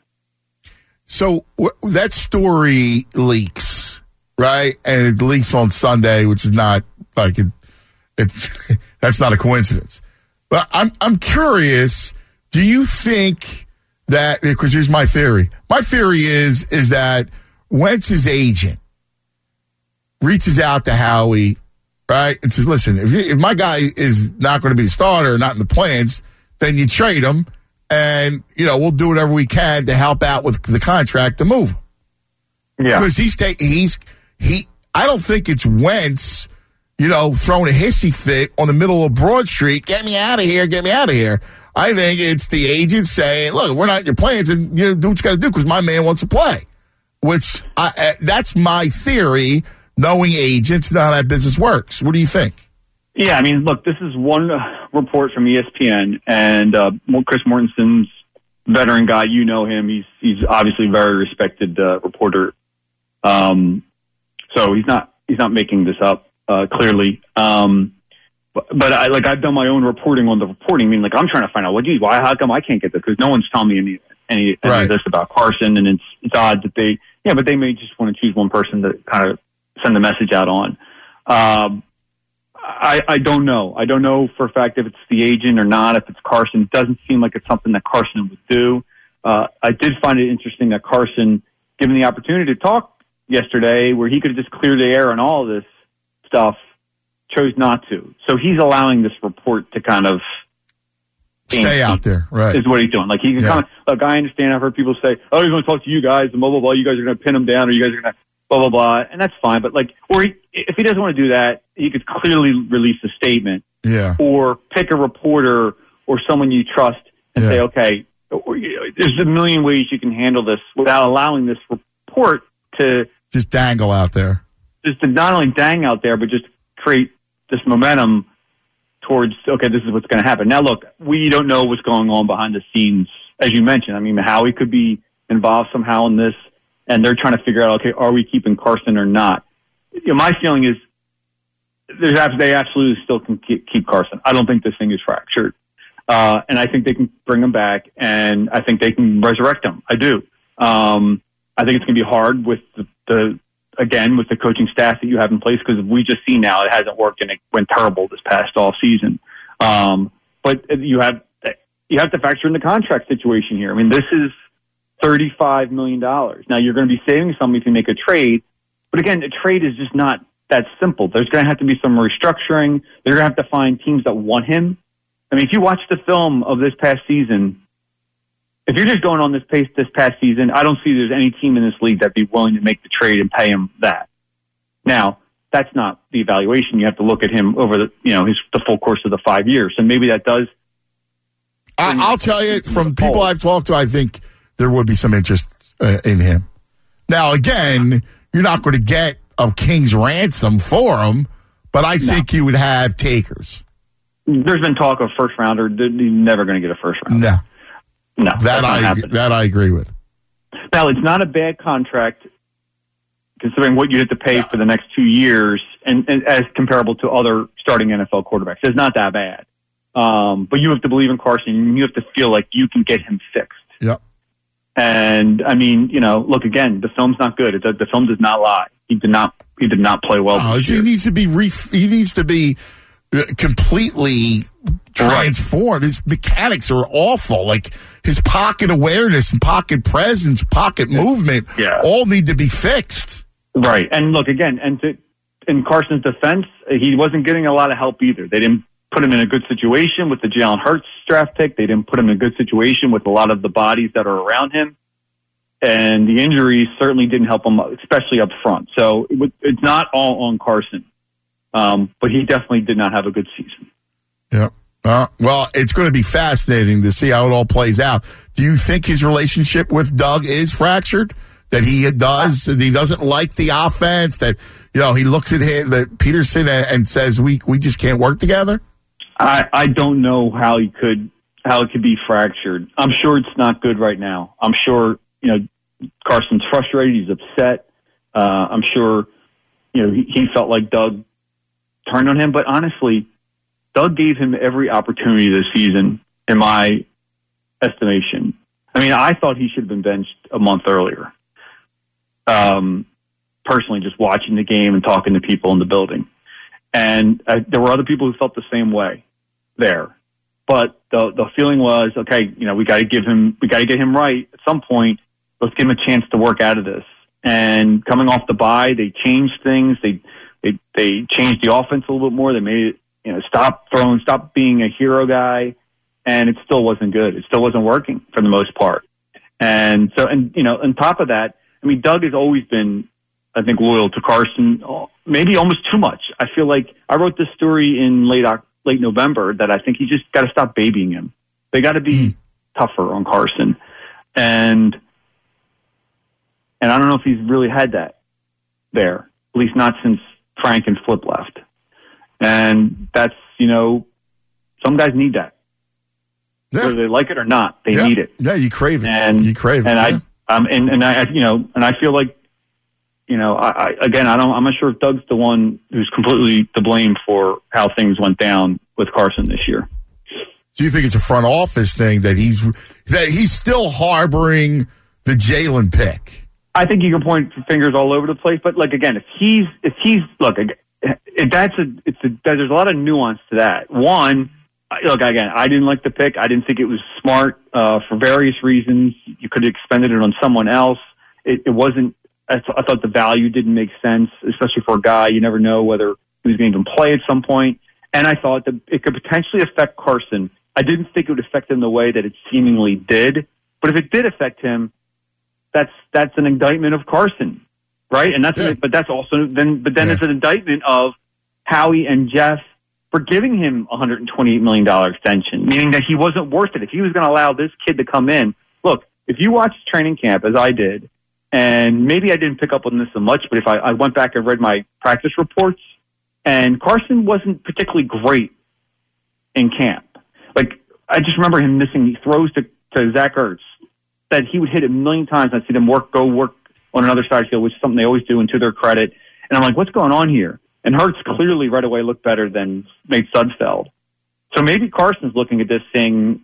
So w- that story leaks, right? And it leaks on Sunday, which is not like it. it that's not a coincidence. But I'm I'm curious. Do you think that, because here's my theory. My theory is is that Wentz's agent reaches out to Howie, right, and says, "Listen, if, you, if my guy is not going to be the starter, not in the plans, then you trade him, and you know we'll do whatever we can to help out with the contract to move him."
Yeah,
Because he's taking he's he. I don't think it's Wentz, you know, throwing a hissy fit on the middle of Broad Street. Get me out of here! Get me out of here! I think it's the agent saying, "Look, we're not in your plans, and you know, do what you got to do because my man wants to play." Which I, uh, that's my theory. Knowing agents, know how that business works. What do you think?
Yeah, I mean, look, this is one uh, report from E S P N, and uh, Chris Mortensen's veteran guy. You know him; he's he's obviously a very respected uh, reporter. Um, so he's not he's not making this up uh, clearly. Um, but, but I like I've done my own reporting on the reporting. I mean, like I'm trying to find out what geez, why how come I can't get this, because no one's telling me any any, any
Right.
of this about Carson, and it's it's odd that they yeah, but they may just want to choose one person to kind of send the message out on. Um, I, I don't know. I don't know for a fact if it's the agent or not, if it's Carson. It doesn't seem like it's something that Carson would do. Uh, I did find it interesting that Carson, given the opportunity to talk yesterday where he could have just cleared the air on all of this stuff, chose not to. So he's allowing this report to kind of
Stay out there, right?
Is what he's doing. Like he can
Yeah.
kind of, look, I understand. I've heard people say, oh, he's going to talk to you guys and blah, blah, blah. You guys are going to pin him down, or you guys are going to blah, blah, blah. And that's fine. But like, or he, if he doesn't want to do that, he could clearly release a statement,
Yeah.
or pick a reporter or someone you trust and
Yeah.
say, okay, or, you know, there's a million ways you can handle this without allowing this report to
Just dangle out there.
just to not only dang out there, but just create this momentum towards, okay, this is what's going to happen. Now, look, we don't know what's going on behind the scenes, as you mentioned. I mean, Howie could be involved somehow in this, and they're trying to figure out, okay, are we keeping Carson or not? You know, my feeling is there's they absolutely still can keep, keep Carson. I don't think this thing is fractured. Uh, and I think they can bring him back, and I think they can resurrect him. I do. Um, I think it's going to be hard with the, the again, with the coaching staff that you have in place, because we just see now it hasn't worked and it went terrible this past off season. Um, but you have you have to factor in the contract situation here. I mean, this is thirty-five million dollars. Now, you're going to be saving some if you make a trade, but again, a trade is just not that simple. There's going to have to be some restructuring. They're going to have to find teams that want him. I mean, if you watch the film of this past season, if you're just going on this pace this past season, I don't see there's any team in this league that'd be willing to make the trade and pay him that. Now, that's not the evaluation. You have to look at him over the, you know, his the full course of the five years. So maybe that does.
I, I'll tell you, from people I've talked to, I think there would be some interest uh, in him. Now, again, you're not going to get a king's ransom for him, but I think you would have takers.
There's been talk of first rounder. You're never going to get a first rounder.
No.
No,
That I that I agree with.
Now, it's not a bad contract considering what you have to pay for the next two years, and, and as comparable to other starting N F L quarterbacks. It's not that bad. Um, but you have to believe in Carson, and you have to feel like you can get him fixed.
Yep.
And I mean, you know, look again. The film's not good. It, the film does not lie. He did not. He did not play well.
Oh,
this
he
year.
needs to be ref- he needs to be uh, completely transformed. His mechanics are awful. Like his pocket awareness and pocket presence, pocket movement,
Yeah.
all need to be fixed.
Right. And look again. And to, in Carson's defense, he wasn't getting a lot of help either. They didn't put him in a good situation with the Jalen Hurts draft pick. They didn't put him in a good situation with a lot of the bodies that are around him. And the injuries certainly didn't help him, especially up front. So it was, it's not all on Carson. Um, but he definitely did not have a good season.
Yeah. Uh, well, it's going to be fascinating to see how it all plays out. Do you think his relationship with Doug is fractured? That he does, that he doesn't like the offense, that, you know, he looks at him, that Peterson and says, we we just can't work together?
I, I don't know how he could, how it could be fractured. I'm sure it's not good right now. I'm sure, you know, Carson's frustrated. He's upset. Uh, I'm sure, you know, he, he felt like Doug turned on him. But honestly, Doug gave him every opportunity this season, in my estimation. I mean, I thought he should have been benched a month earlier. Um, personally, just watching the game and talking to people in the building. And uh, there were other people who felt the same way there. But the the feeling was, okay, you know, we got to give him, we got to get him right at some point. Let's give him a chance to work out of this. And coming off the bye, they changed things. They they they changed the offense a little bit more. They made it, you know, stop throwing, stop being a hero guy, and it still wasn't good. It still wasn't working for the most part. And so, and you know, on top of that, I mean, Doug has always been, I think, loyal to Carson, maybe almost too much. I feel like I wrote this story in late late November that I think he just got to stop babying him. They got to be mm. tougher on Carson, and and I don't know if he's really had that there, at least not since Frank and Flip left. And that's, you know, some guys need that, yeah. whether they like it or not. They
yeah.
need it.
Yeah, you crave it.
And
you crave it.
And
yeah.
I, um, and and I, you know, and I feel like. You know, I, I, again, I don't. I'm not sure if Doug's the one who's completely to blame for how things went down with Carson this year.
Do you think it's a front office thing that he's that he's still harboring the Jalen pick?
I think you can point fingers all over the place, but like again, if he's if he's look, if that's a it's a there's a lot of nuance to that. One, look again, I didn't like the pick. I didn't think it was smart uh, for various reasons. You could have expended it on someone else. It, it wasn't. I, th- I thought the value didn't make sense, especially for a guy. You never know whether he was going to even play at some point. And I thought that it could potentially affect Carson. I didn't think it would affect him the way that it seemingly did. But if it did affect him, that's that's an indictment of Carson, right? And that's
yeah.
but that's also then. But then
yeah.
it's an indictment of Howie and Jeff for giving him a one hundred twenty-eight million dollars extension, meaning that he wasn't worth it. If he was going to allow this kid to come in, look, if you watched training camp as I did. And maybe I didn't pick up on this so much, but if I, I went back and read my practice reports, and Carson wasn't particularly great in camp. Like, I just remember him missing throws to, to Zach Ertz that he would hit a million times. I'd see them work, go work on another side of the field, which is something they always do, and to their credit. And I'm like, what's going on here? And Hurts clearly right away looked better than Nate Sudfeld. So maybe Carson's looking at this saying,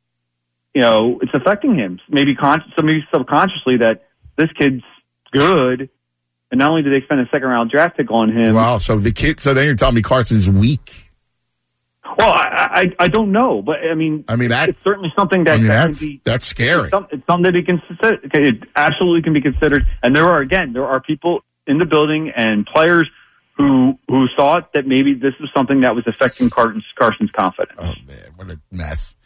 you know, it's affecting him. Maybe, con- so maybe subconsciously that, this kid's good, and not only did they spend a second round draft pick on him.
Wow, so the kid. So then you're telling me Carson's weak?
Well, I I, I don't know, but I mean,
I mean, that,
it's certainly something that,
I mean,
that
that's
can be.
That's scary.
It's, some, it's something that he can. It absolutely can be considered, and there are again there are people in the building and players who who thought that maybe this was something that was affecting Carson's, Carson's confidence.
Oh man, what a mess!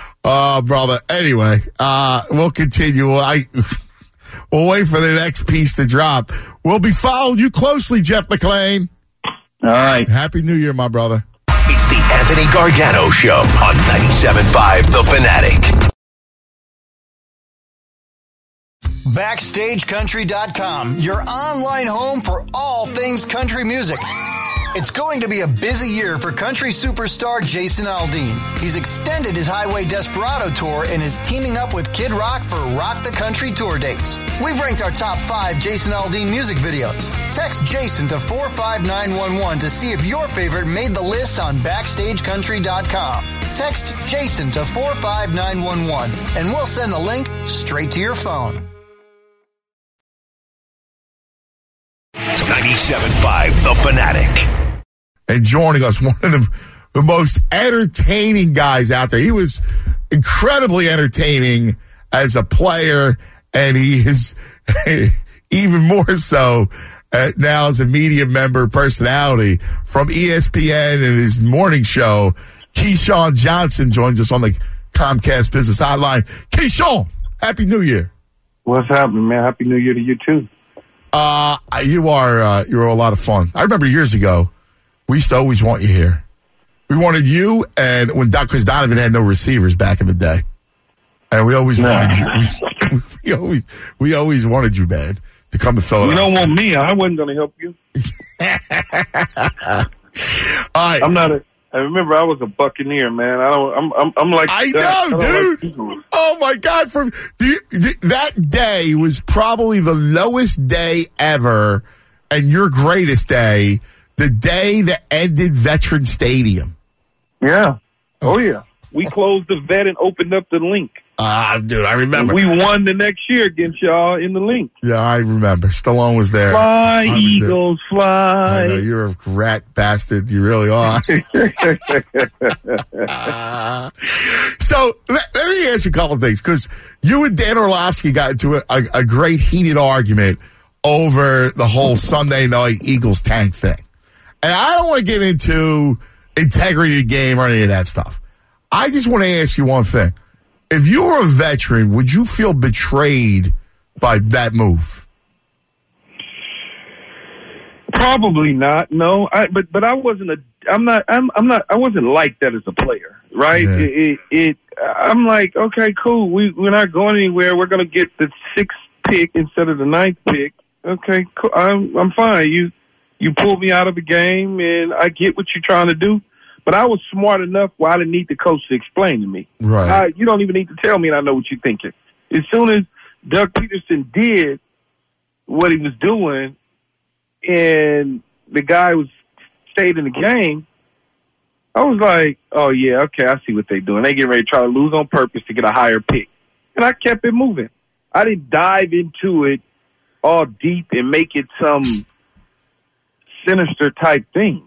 Oh, brother. Anyway, uh, we'll continue. I. We'll wait for the next piece to drop. We'll be following you closely, Jeff McLean.
All right.
Happy New Year, my brother.
It's the Anthony Gargano Show on ninety-seven point five The Fanatic.
Backstage Country dot com, your online home for all things country music. It's going to be a busy year for country superstar Jason Aldean. He's extended his Highway Desperado tour and is teaming up with Kid Rock for Rock the Country tour dates. We've ranked our top five Jason Aldean music videos. Text Jason to four five nine one one to see if your favorite made the list on Backstage Country dot com. Text Jason to four five nine one one and we'll send the link straight to your phone.
ninety-seven point five The Fanatic.
And joining us, one of the, the most entertaining guys out there. He was incredibly entertaining as a player, and he is even more so uh, now as a media member personality from E S P N and his morning show. Keyshawn Johnson joins us on the Comcast Business Hotline. Keyshawn, Happy New Year.
What's happening, man? Happy New Year to you, too.
Uh, you are uh, you're a lot of fun. I remember years ago, we used to always want you here. We wanted you, and when because Donovan had no receivers back in the day, and we always
nah.
wanted you. We, we always we always wanted you, man, to come to Philadelphia.
You don't want me. I wasn't going to help you.
All right.
I'm not a. I remember I was a Buccaneer, man. I don't. I'm. I'm, I'm like.
I
that.
know,
I
dude.
like
oh my God! From do you, th- that day was probably the lowest day ever, and your greatest day, the day that ended Veteran Stadium.
Yeah. Oh yeah. We closed the vet and opened up the link.
Ah, uh, dude, I remember.
And we won the next year against y'all in the link.
Yeah, I remember. Stallone was there.
Fly, was Eagles, there. Fly.
I know, you're a rat bastard. You really are. uh, so let, let me ask you a couple of things, because you and Dan Orlovsky got into a, a, a great heated argument over the whole Sunday night Eagles tank thing. And I don't want to get into integrity of the game or any of that stuff. I just want to ask you one thing. If you were a veteran, would you feel betrayed by that move?
Probably not. No, I, but but I wasn't a. I'm not. I'm. I'm not. I wasn't like that as a player, right?
Yeah.
It, it, it. I'm like, okay, cool. We we're not going anywhere. We're going to get the sixth pick instead of the ninth pick. Okay, cool. I'm. I'm fine. You you pulled me out of the game, and I get what you're trying to do. But I was smart enough where I didn't need the coach to explain to me.
Right.
I, you don't even need to tell me, and I know what you're thinking. As soon as Doug Peterson did what he was doing, and the guy was stayed in the game, I was like, oh, yeah, okay, I see what they're doing. They get ready to try to lose on purpose to get a higher pick. And I kept it moving. I didn't dive into it all deep and make it some sinister type thing.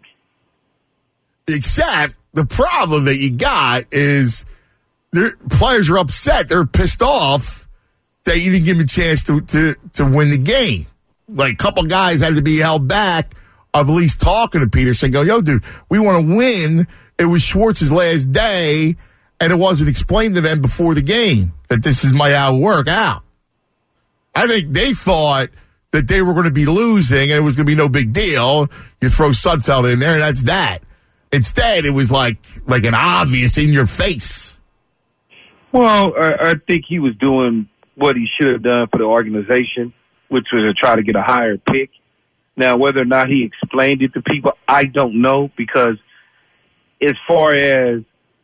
Except the problem that you got is their players are upset. They're pissed off that you didn't give them a chance to, to, to win the game. Like a couple guys had to be held back of at least talking to Peterson. Go, yo, dude, we want to win. It was Schwartz's last day, and it wasn't explained to them before the game that this is my how it work out. I think they thought that they were going to be losing, and it was going to be no big deal. You throw Sudfeld in there, and that's that. Instead, it was like like an obvious in your face.
Well, I, I think he was doing what he should have done for the organization, which was to try to get a higher pick. Now, whether or not he explained it to people, I don't know, because as far as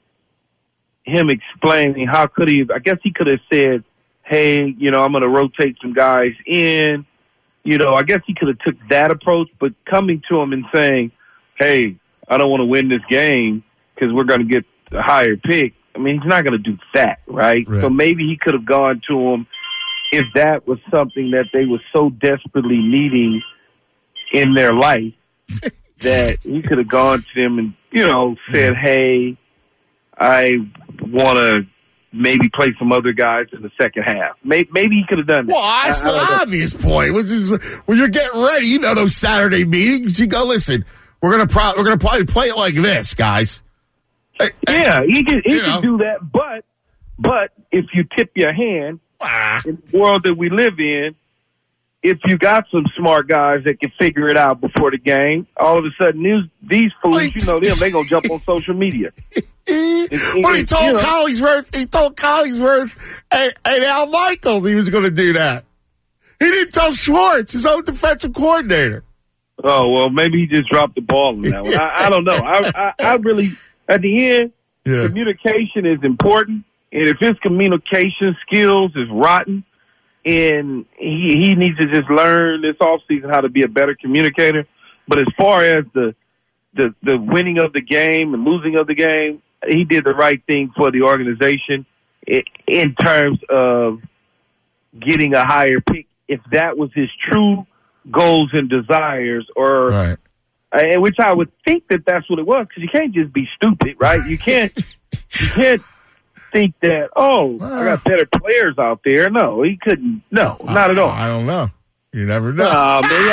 him explaining, how could he have, I guess he could have said, hey, you know, I'm going to rotate some guys in. You know, I guess he could have took that approach, but coming to him and saying, hey, I don't want to win this game because we're going to get a higher pick. I mean, he's not going to do that, right? right? So maybe he could have gone to him if that was something that they were so desperately needing in their life that he could have gone to them and, you know, said, hey, I want to maybe play some other guys in the second half. Maybe, maybe he could have done that.
Well, that's
I,
the
I
obvious point. When you're getting ready, you know those Saturday meetings, you go, listen, We're gonna pro- we're gonna probably play it like this, guys.
Yeah, he could he
you
could
know.
do that, but but if you tip your hand
ah.
in the world that we live in, if you got some smart guys that can figure it out before the game, all of a sudden these these fools,
Wait.
you know them, they gonna jump on social media.
Well, he told
you know.
Collingsworth, he told Collingsworth and, and Al Michaels he was going to do that. He didn't tell Schwartz, his own defensive coordinator.
Oh, well, maybe he just dropped the ball on that one. I, I don't know. I, I, I really, at the end,
Yeah.
communication is important. And if his communication skills is rotten, and he, he needs to just learn this offseason how to be a better communicator. But as far as the, the, the winning of the game and losing of the game, he did the right thing for the organization in, in terms of getting a higher pick. If that was his true goals and desires, or
Right.
uh, which I would think that that's what it was, because you can't just be stupid, right? You can't, you can't think that, oh, I got better players out there. No, he couldn't. No, not at all.
I don't know. You never know.
Uh, maybe I,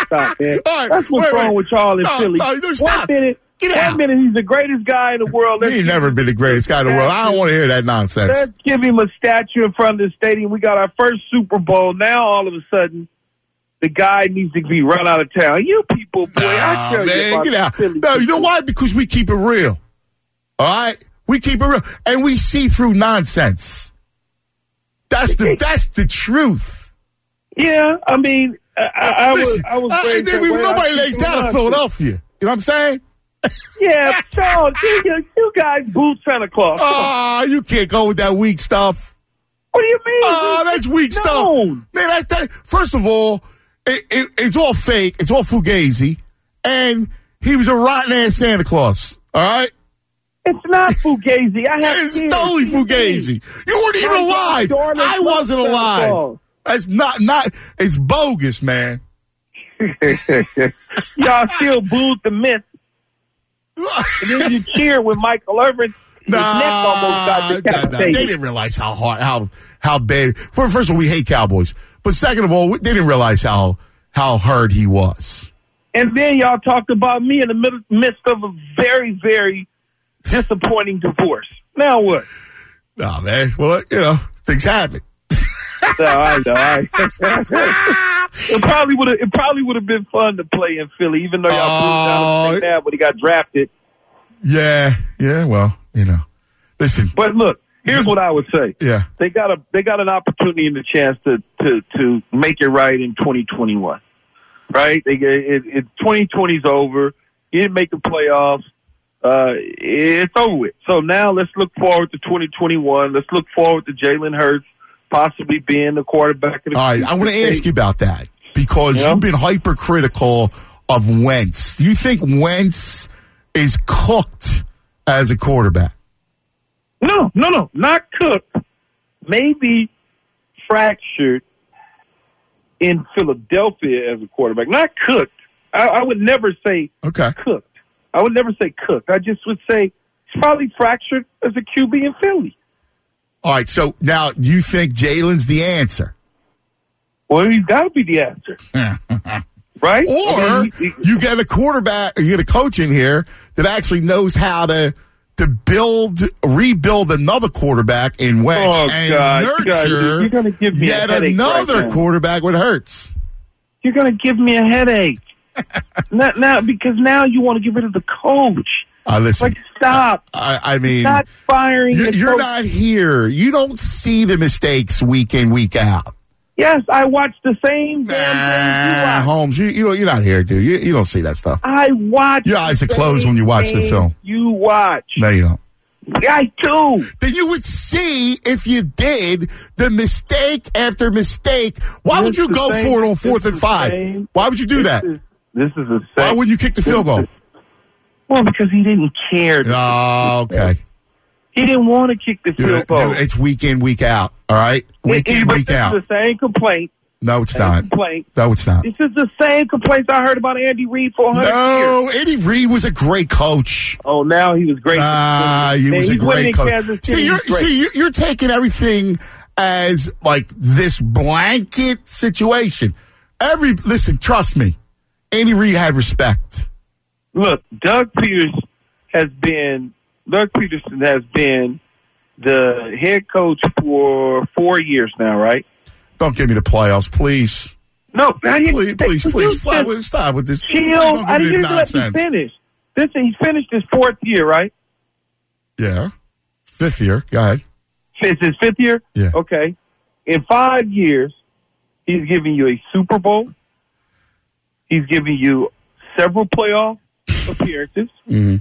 stop, man.
All right,
That's what's
wait,
wrong
wait.
with y'all in
No,
Philly.
no, no, stop.
One minute,
Get
one
out.
minute he's the greatest guy in the world. Let's
He ain't
give
never
him-
been the greatest guy in the world. I don't want to hear that nonsense.
Let's give him a statue in front of the stadium. We got our first Super Bowl. Now, all of a sudden, the guy needs to be run out of town. You people, boy, I
Nah,
tell you
man,
about
get out.
Philly
No, you know
people.
why? Because we keep it real. All right? We keep it real. And we see through nonsense. That's the that's the truth.
Yeah, I mean, I, I, I
Listen,
was, I was.
uh,
raised that
we-
way.
nobody
I
lays
keep
down in
nonsense.
Philadelphia. You know what I'm saying?
Yeah, Charles, you, you, you guys boo Santa Claus. Come on.
Oh, you can't go with that weak stuff.
What do you mean?
Oh, that's weak
No.
stuff. Man, that's that. First of all, it, it, it's all fake. It's all fugazi. And he was a rotten ass Santa Claus. All right?
It's not Fugazi. I have
It's
kids.
totally
What do you mean?
fugazi. You weren't even
My
alive.
daughter
I
loves
wasn't
Santa
alive.
Claus.
That's not, not, it's bogus, man.
Y'all still booed the myth. And then you cheer when Michael Irvin, his neck almost got
Nah, nah, nah.
decapitated.
They didn't realize how hard, how how bad. First of all, we hate Cowboys, but second of all, they didn't realize how how hurt he was.
And then y'all talked about me in the middle, midst of a very, very disappointing divorce. Now what?
Nah, man. Well, you know, things happen.
No, I know. I, it probably would have. It probably would have been fun to play in Philly, even though y'all
Oh.
blew down now when he got drafted.
Yeah, yeah. Well, you know, listen.
But look, here's what I would say.
Yeah.
They got a they got an opportunity and a chance to to to make it right in twenty twenty-one. Right? They get it, it twenty twenty's over. You didn't make the playoffs. Uh, it's over with. So now let's look forward to twenty twenty-one. Let's look forward to Jalen Hurts possibly being the quarterback of the
All right, I want to ask you about that because
Yeah.
you've been hypercritical of Wentz. Do you think Wentz is cooked as a quarterback?
No, no, no, not cooked. Maybe fractured in Philadelphia as a quarterback. Not cooked. I, I would never say
Okay.
cooked. I would never say cooked. I just would say he's probably fractured as a Q B in Philly.
All right, so now you think Jalen's the answer?
Well, he's got to be the answer, right?
Or
I mean, he- he-
you get a quarterback, or you get a coach in here that actually knows how to to build, rebuild another quarterback in Wentz
Oh,
and
God. You
nurture
guys- you're gonna give me a
yet
headache
another
right now.
quarterback with Hurts.
you're going to give me a headache. Not now, because now you want to get rid of the coach.
Uh, listen,
Like, stop.
I, I mean,
Not firing
you're,
the
you're
coach.
not here. You don't see the mistakes week in, week out.
Yes, I watch the same damn thing you
Nah,
watch.
Holmes, you, you, you're not here, dude. You, you don't see that stuff.
I watch.
Your eyes
the
are closed
same
when you watch the
thing
film.
You watch.
No, you don't.
I do.
Then you would see if you did the mistake after mistake. Why would
This
you
is
go
the
for it on
same-
fourth
this
and
is the
five?
same-
Why would you do
This
that?
is, this is the
Why
same.
wouldn't you kick the field goal?
Well, because he didn't care.
Oh, okay.
He didn't want to kick the
Dude,
field goal.
it's week in, week out. All right? Week
It-
in,
it- but
week
this
out.
is the same complaint.
No, it's
Same
not.
complaint.
No, it's not.
This is the same complaints I heard about Andy Reid for a hundred years.
No, Eddie Reed was a great coach.
Oh, now he was great.
Ah, he
Man,
was a
he's winning
great
in
coach.
Kansas City.
See, you're,
He's great.
see you're, you're taking everything as like this blanket situation. Every listen, trust me, Andy Reid had respect.
Look, Doug Peters has been Doug Peterson has been the head coach for four years now, right?
Don't give me the playoffs, please.
No, I didn't.
Please, please, please, stop with, stop with this.
Chill.
Please don't
I
give me
didn't
the
even let me
nonsense.
finish. This he's finished his fourth year, right?
Yeah, fifth year. Go ahead.
It's his fifth year.
Yeah.
Okay. In five years, he's giving you a Super Bowl. He's giving you several playoff appearances.
Mhm.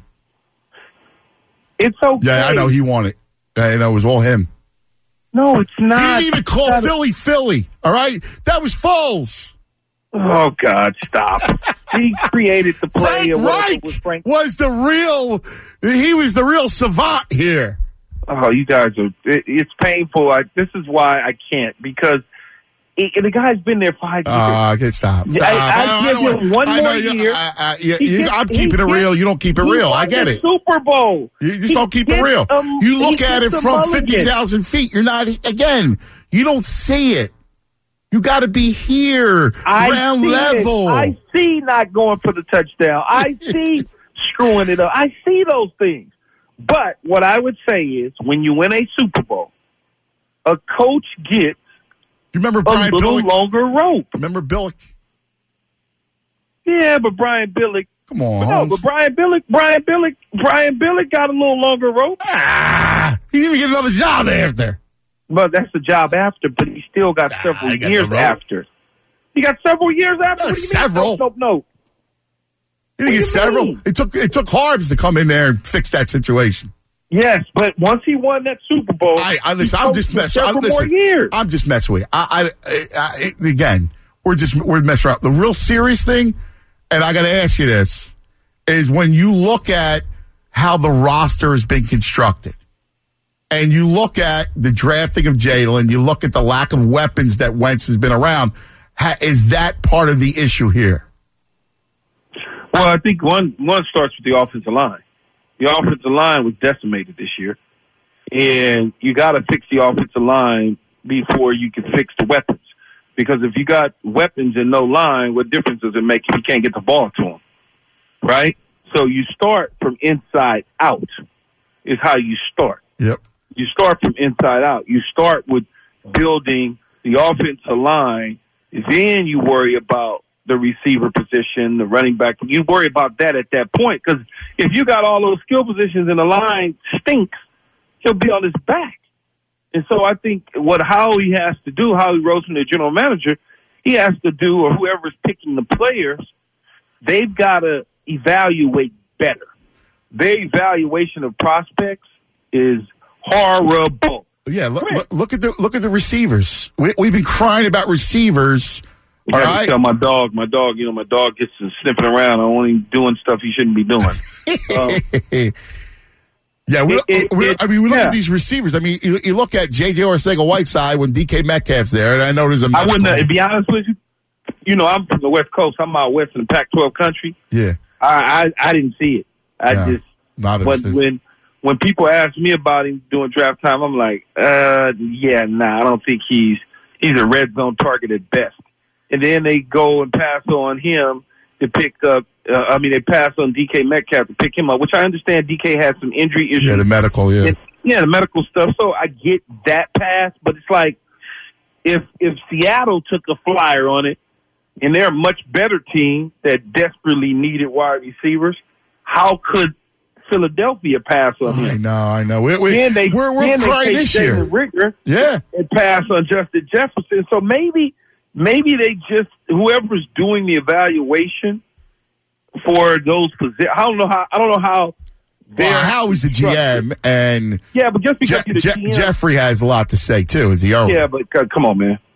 It's okay.
Yeah, I know he won it. I know it was all him.
No, it's
He
not.
didn't even call
Not-
Philly Philly. All right, that was Foles.
Oh God, stop! He created the play.
Frank
or whatever
Reich
was Frank.
was the real. He was the real savant here.
Oh, you guys are. It, it's painful. I, this is why I can't because it, the guy's been there five years.
Ah, okay, stop. stop.
I- I
don't-
give
don't
him
want-
one
I know
more
you-
year.
I, I, you-
He
you-
gets-
I'm
he
keeping it
gets-
real. You don't keep it
he
real. I
won
get
the
it.
Super Bowl.
You just
He
don't keep it
gets,
real.
um,
You look
he
at it
gets a
from
mulligan.
fifty thousand feet. You're not, again, you don't see it. You got to be here,
I
ground
see
level.
It. I see not going for the touchdown. I see screwing it up. I see those things. But what I would say is, when you win a Super Bowl, a coach gets
You remember
a
Brian
little
Billick?
longer rope.
Remember Billick?
Yeah, but Brian Billick.
Come on,
No,
Holmes.
but Brian Billick, Brian Billick, Brian Billick got a little longer rope.
Ah, he didn't even get another job after.
But that's the job after. But he still got
Nah,
several
he got
years
the rope.
after. He got several years after.
Uh,
What do you
several?
mean? Nope, nope, nope.
He didn't
What
get
do you
several.
mean?
It took it took Harbs to come in there and fix that situation.
Yes, but once he won that Super Bowl,
I, I listen.
he
I'm just
coached for
messing. I,
several
listen,
more years.
I'm just messing with you. I, I, I, I, again, we're just we're messing around. The real serious thing, and I got to ask you this, is when you look at how the roster has been constructed, and you look at the drafting of Jalen, you look at the lack of weapons that Wentz has been around. Ha, is that part of the issue here?
Well, I think one one starts with the offensive line. The offensive line was decimated this year, and you got to fix the offensive line before you can fix the weapons. Because if you got weapons and no line, what difference does it make if you can't get the ball to them? Right? So you start from inside out is how you start.
Yep.
You start from inside out. You start with building the offensive line. Then you worry about the receiver position, the running back. You worry about that at that point, because if you got all those skill positions and the line stinks, he'll be on his back. And so I think what Howie has to do, Howie Roseman, the general manager, he has to do, or whoever's picking the players, they've got to evaluate better. Their evaluation of prospects is horrible.
Yeah. Look, look, look at the look at the receivers. We, we've been crying about receivers.
I
All
gotta
right.
tell my dog, my dog, you know, my dog gets to sniffing around, only doing stuff he shouldn't be doing. um,
Yeah, we,
It- it-
we,
it-
I mean, we look
yeah.
at these receivers. I mean, you, you look at J J Arcega-Whiteside when D K Metcalf's there, and I know there's a
I
medical.
wouldn't, uh, to be honest with you, you know, I'm from the West Coast. I'm out west in the Pac twelve country.
Yeah,
I, I, I didn't see it. I
Yeah.
just,
not
when,
understood.
when, when people ask me about him during draft time, I'm like, uh, yeah, nah, I don't think he's, he's a red zone target at best. And then they go and pass on him to pick up, uh, I mean, they pass on D K Metcalf to pick him up, which I understand D K had some injury issues.
Yeah, the medical. Yeah,
And, yeah, the medical stuff. So I get that pass, but it's like if if Seattle took a flyer on it, and they're a much better team that desperately needed wide receivers, how could Philadelphia pass on
I
him?
know, I know. We, we,
Then they,
we're we're
then they
crying
take
this year.
Jalen Rigger
Yeah,
and pass on Justin Jefferson. So maybe maybe they just whoever's doing the evaluation for those positions. I don't know how. I don't know how. they're
well, Howie's the G M, and
Yeah, but just because
Je-
you're the
Je-
G M,
Jeffrey has a lot to say too. Is he? Owner?
yeah, but c- come on, man.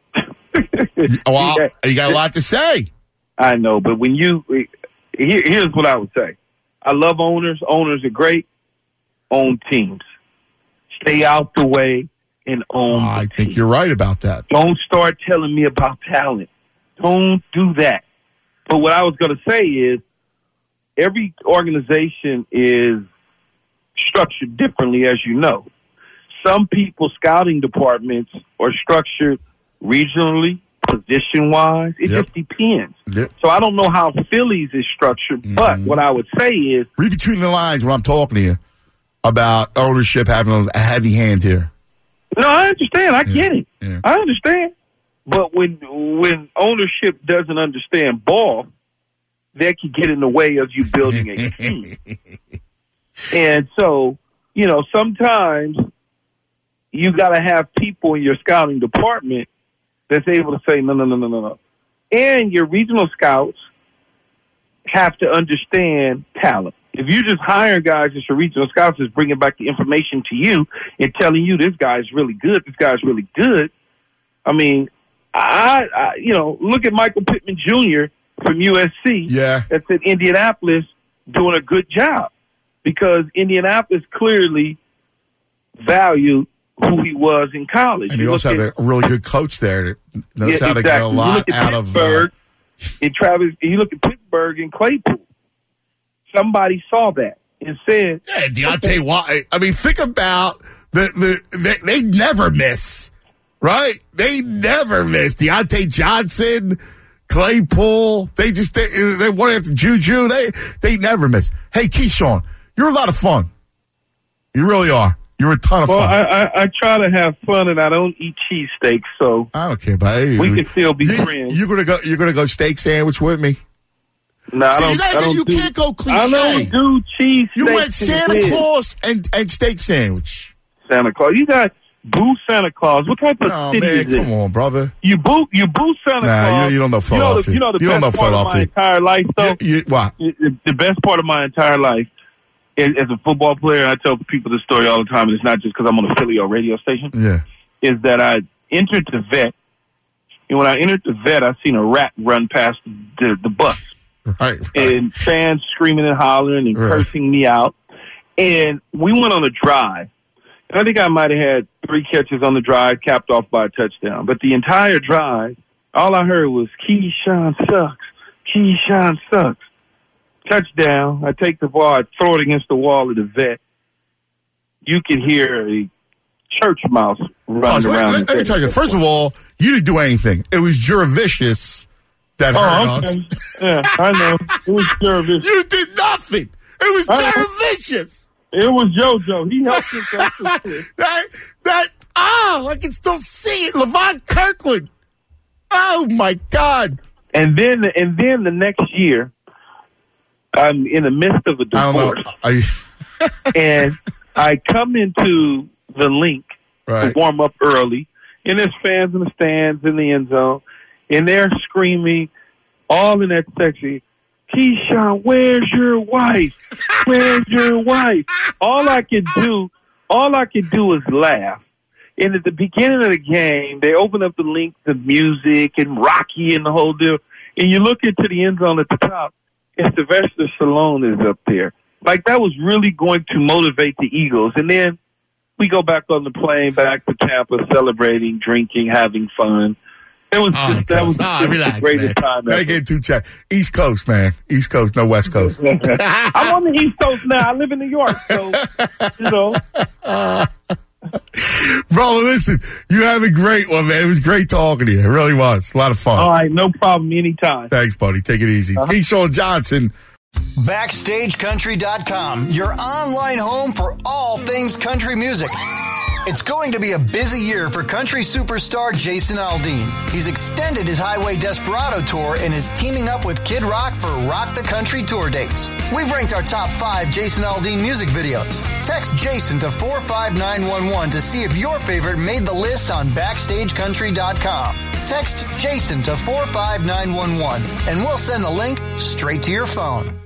Well,
Yeah.
you got a lot to say.
I know, but when you here, here's what I would say. I love owners. Owners are great. Own teams. Stay out the way and own.
Oh,
the
I think
team.
you're right about that.
Don't start telling me about talent. Don't do that. But what I was going to say is every organization is structured differently, as you know. Some people's scouting departments are structured regionally, position-wise. It
Yep.
just depends.
Yep.
So I don't know how Phillies is structured, but what I would say is
Read between the lines when I'm talking to you about ownership having a heavy hand here.
no, I understand. I get it.
yeah.
I understand. But when when ownership doesn't understand ball, that can get in the way of you building a team. And so, you know, sometimes you got to have people in your scouting department that's able to say, no, no, no, no, no, no. And your regional scouts have to understand talent. If you just hire guys as your regional scouts, is bringing back the information to you and telling you this guy's really good, this guy's really good. I mean, I, I you know, look at Michael Pittman Junior from U S C.
Yeah.
That's in Indianapolis doing a good job because Indianapolis clearly valued who he was in college.
And
You
you also
look
have
at-
a really good coach there that knows
yeah,
how to get a
exactly. You
lot
look at
out of. Uh,
Pittsburgh and Travis. You look at Pittsburgh and Claypool. Somebody saw that and said,
yeah, Deontay Watt. I mean, think about the, the they, they never miss, right? They never miss. Deontay Johnson, Claypool, they just, they, they went after Juju. They, they never miss. Hey, Keyshawn, you're a lot of fun. You really are. You're a ton of
well,
fun.
Well, I, I, I try to have fun, and I don't eat cheesesteaks, so
I don't care about it.
We can still be
you,
friends.
You're gonna go. You're gonna go steak sandwich with me.
No,
See,
I don't.
you, guys,
I don't
you
do,
can't go cliche.
I don't do cheese.
You went Santa Claus and, and steak sandwich.
Santa Claus. You got boo Santa Claus. What type of
Oh
city
man,
is it?
come on, brother.
You boo. You boo Santa
nah,
Claus.
You, you don't know Philadelphia.
You know the,
you
you know the
don't
best
know
part of my entire life, though.
You, you, why?
The, the best part of my entire life. As a football player, I tell people this story all the time, and it's not just because I'm on a Philly or radio station.
Yeah.
Is that I entered the vet, and when I entered the vet, I seen a rat run past the, the bus.
Right, right.
And fans screaming and hollering and
right.
cursing me out. And we went on a drive. And I think I might have had three catches on the drive, capped off by a touchdown. But the entire drive, all I heard was, Keyshawn sucks. Keyshawn sucks. Touchdown. I take the ball, I throw it against the wall of the vet. You can hear a church mouse running
oh,
around.
Let, let me tell you, first of all, you didn't do anything. It was Juravicious that
oh,
hurt
okay.
us.
Yeah, I know. It was Juravicious.
You did nothing. It was Juravicious.
It was JoJo. He helped us.
that, that, oh, I can still see it. Levon Kirkland. Oh, my God.
And then, and then the next year, I'm in the midst of a divorce.
I don't know.
And I come into the link
right.
to warm up early, and there's fans in the stands in the end zone, and they're screaming all in that section, Keyshawn, where's your wife? Where's your wife? All I could do, all I could do is laugh. And at the beginning of the game, they open up the link to music and Rocky and the whole deal, and you look into the end zone at the top, and Sylvester Stallone is up there. Like, that was really going to motivate the Eagles. And then we go back on the plane, back to Tampa, celebrating, drinking, having fun. It was
oh,
just, that was
oh,
just
relax,
the greatest
man.
time
Gotta
ever.
get too chat. East Coast, man. East Coast, no West Coast.
I'm on the East Coast now. I live in New York, so, you know.
Uh, Bro, listen, you have a great one, man. It was great talking to you. It really was. A lot of fun.
All right, no problem. Anytime.
Thanks, buddy. Take it easy. Uh-huh. Keyshawn Johnson.
Backstage Country dot com, your online home for all things country music. It's going to be a busy year for country superstar Jason Aldean. He's extended his Highway Desperado tour and is teaming up with Kid Rock for Rock the Country tour dates. We've ranked our top five Jason Aldean music videos. Text Jason to four five nine one one to see if your favorite made the list on Backstage Country dot com. Text Jason to four five nine one one and we'll send the link straight to your phone.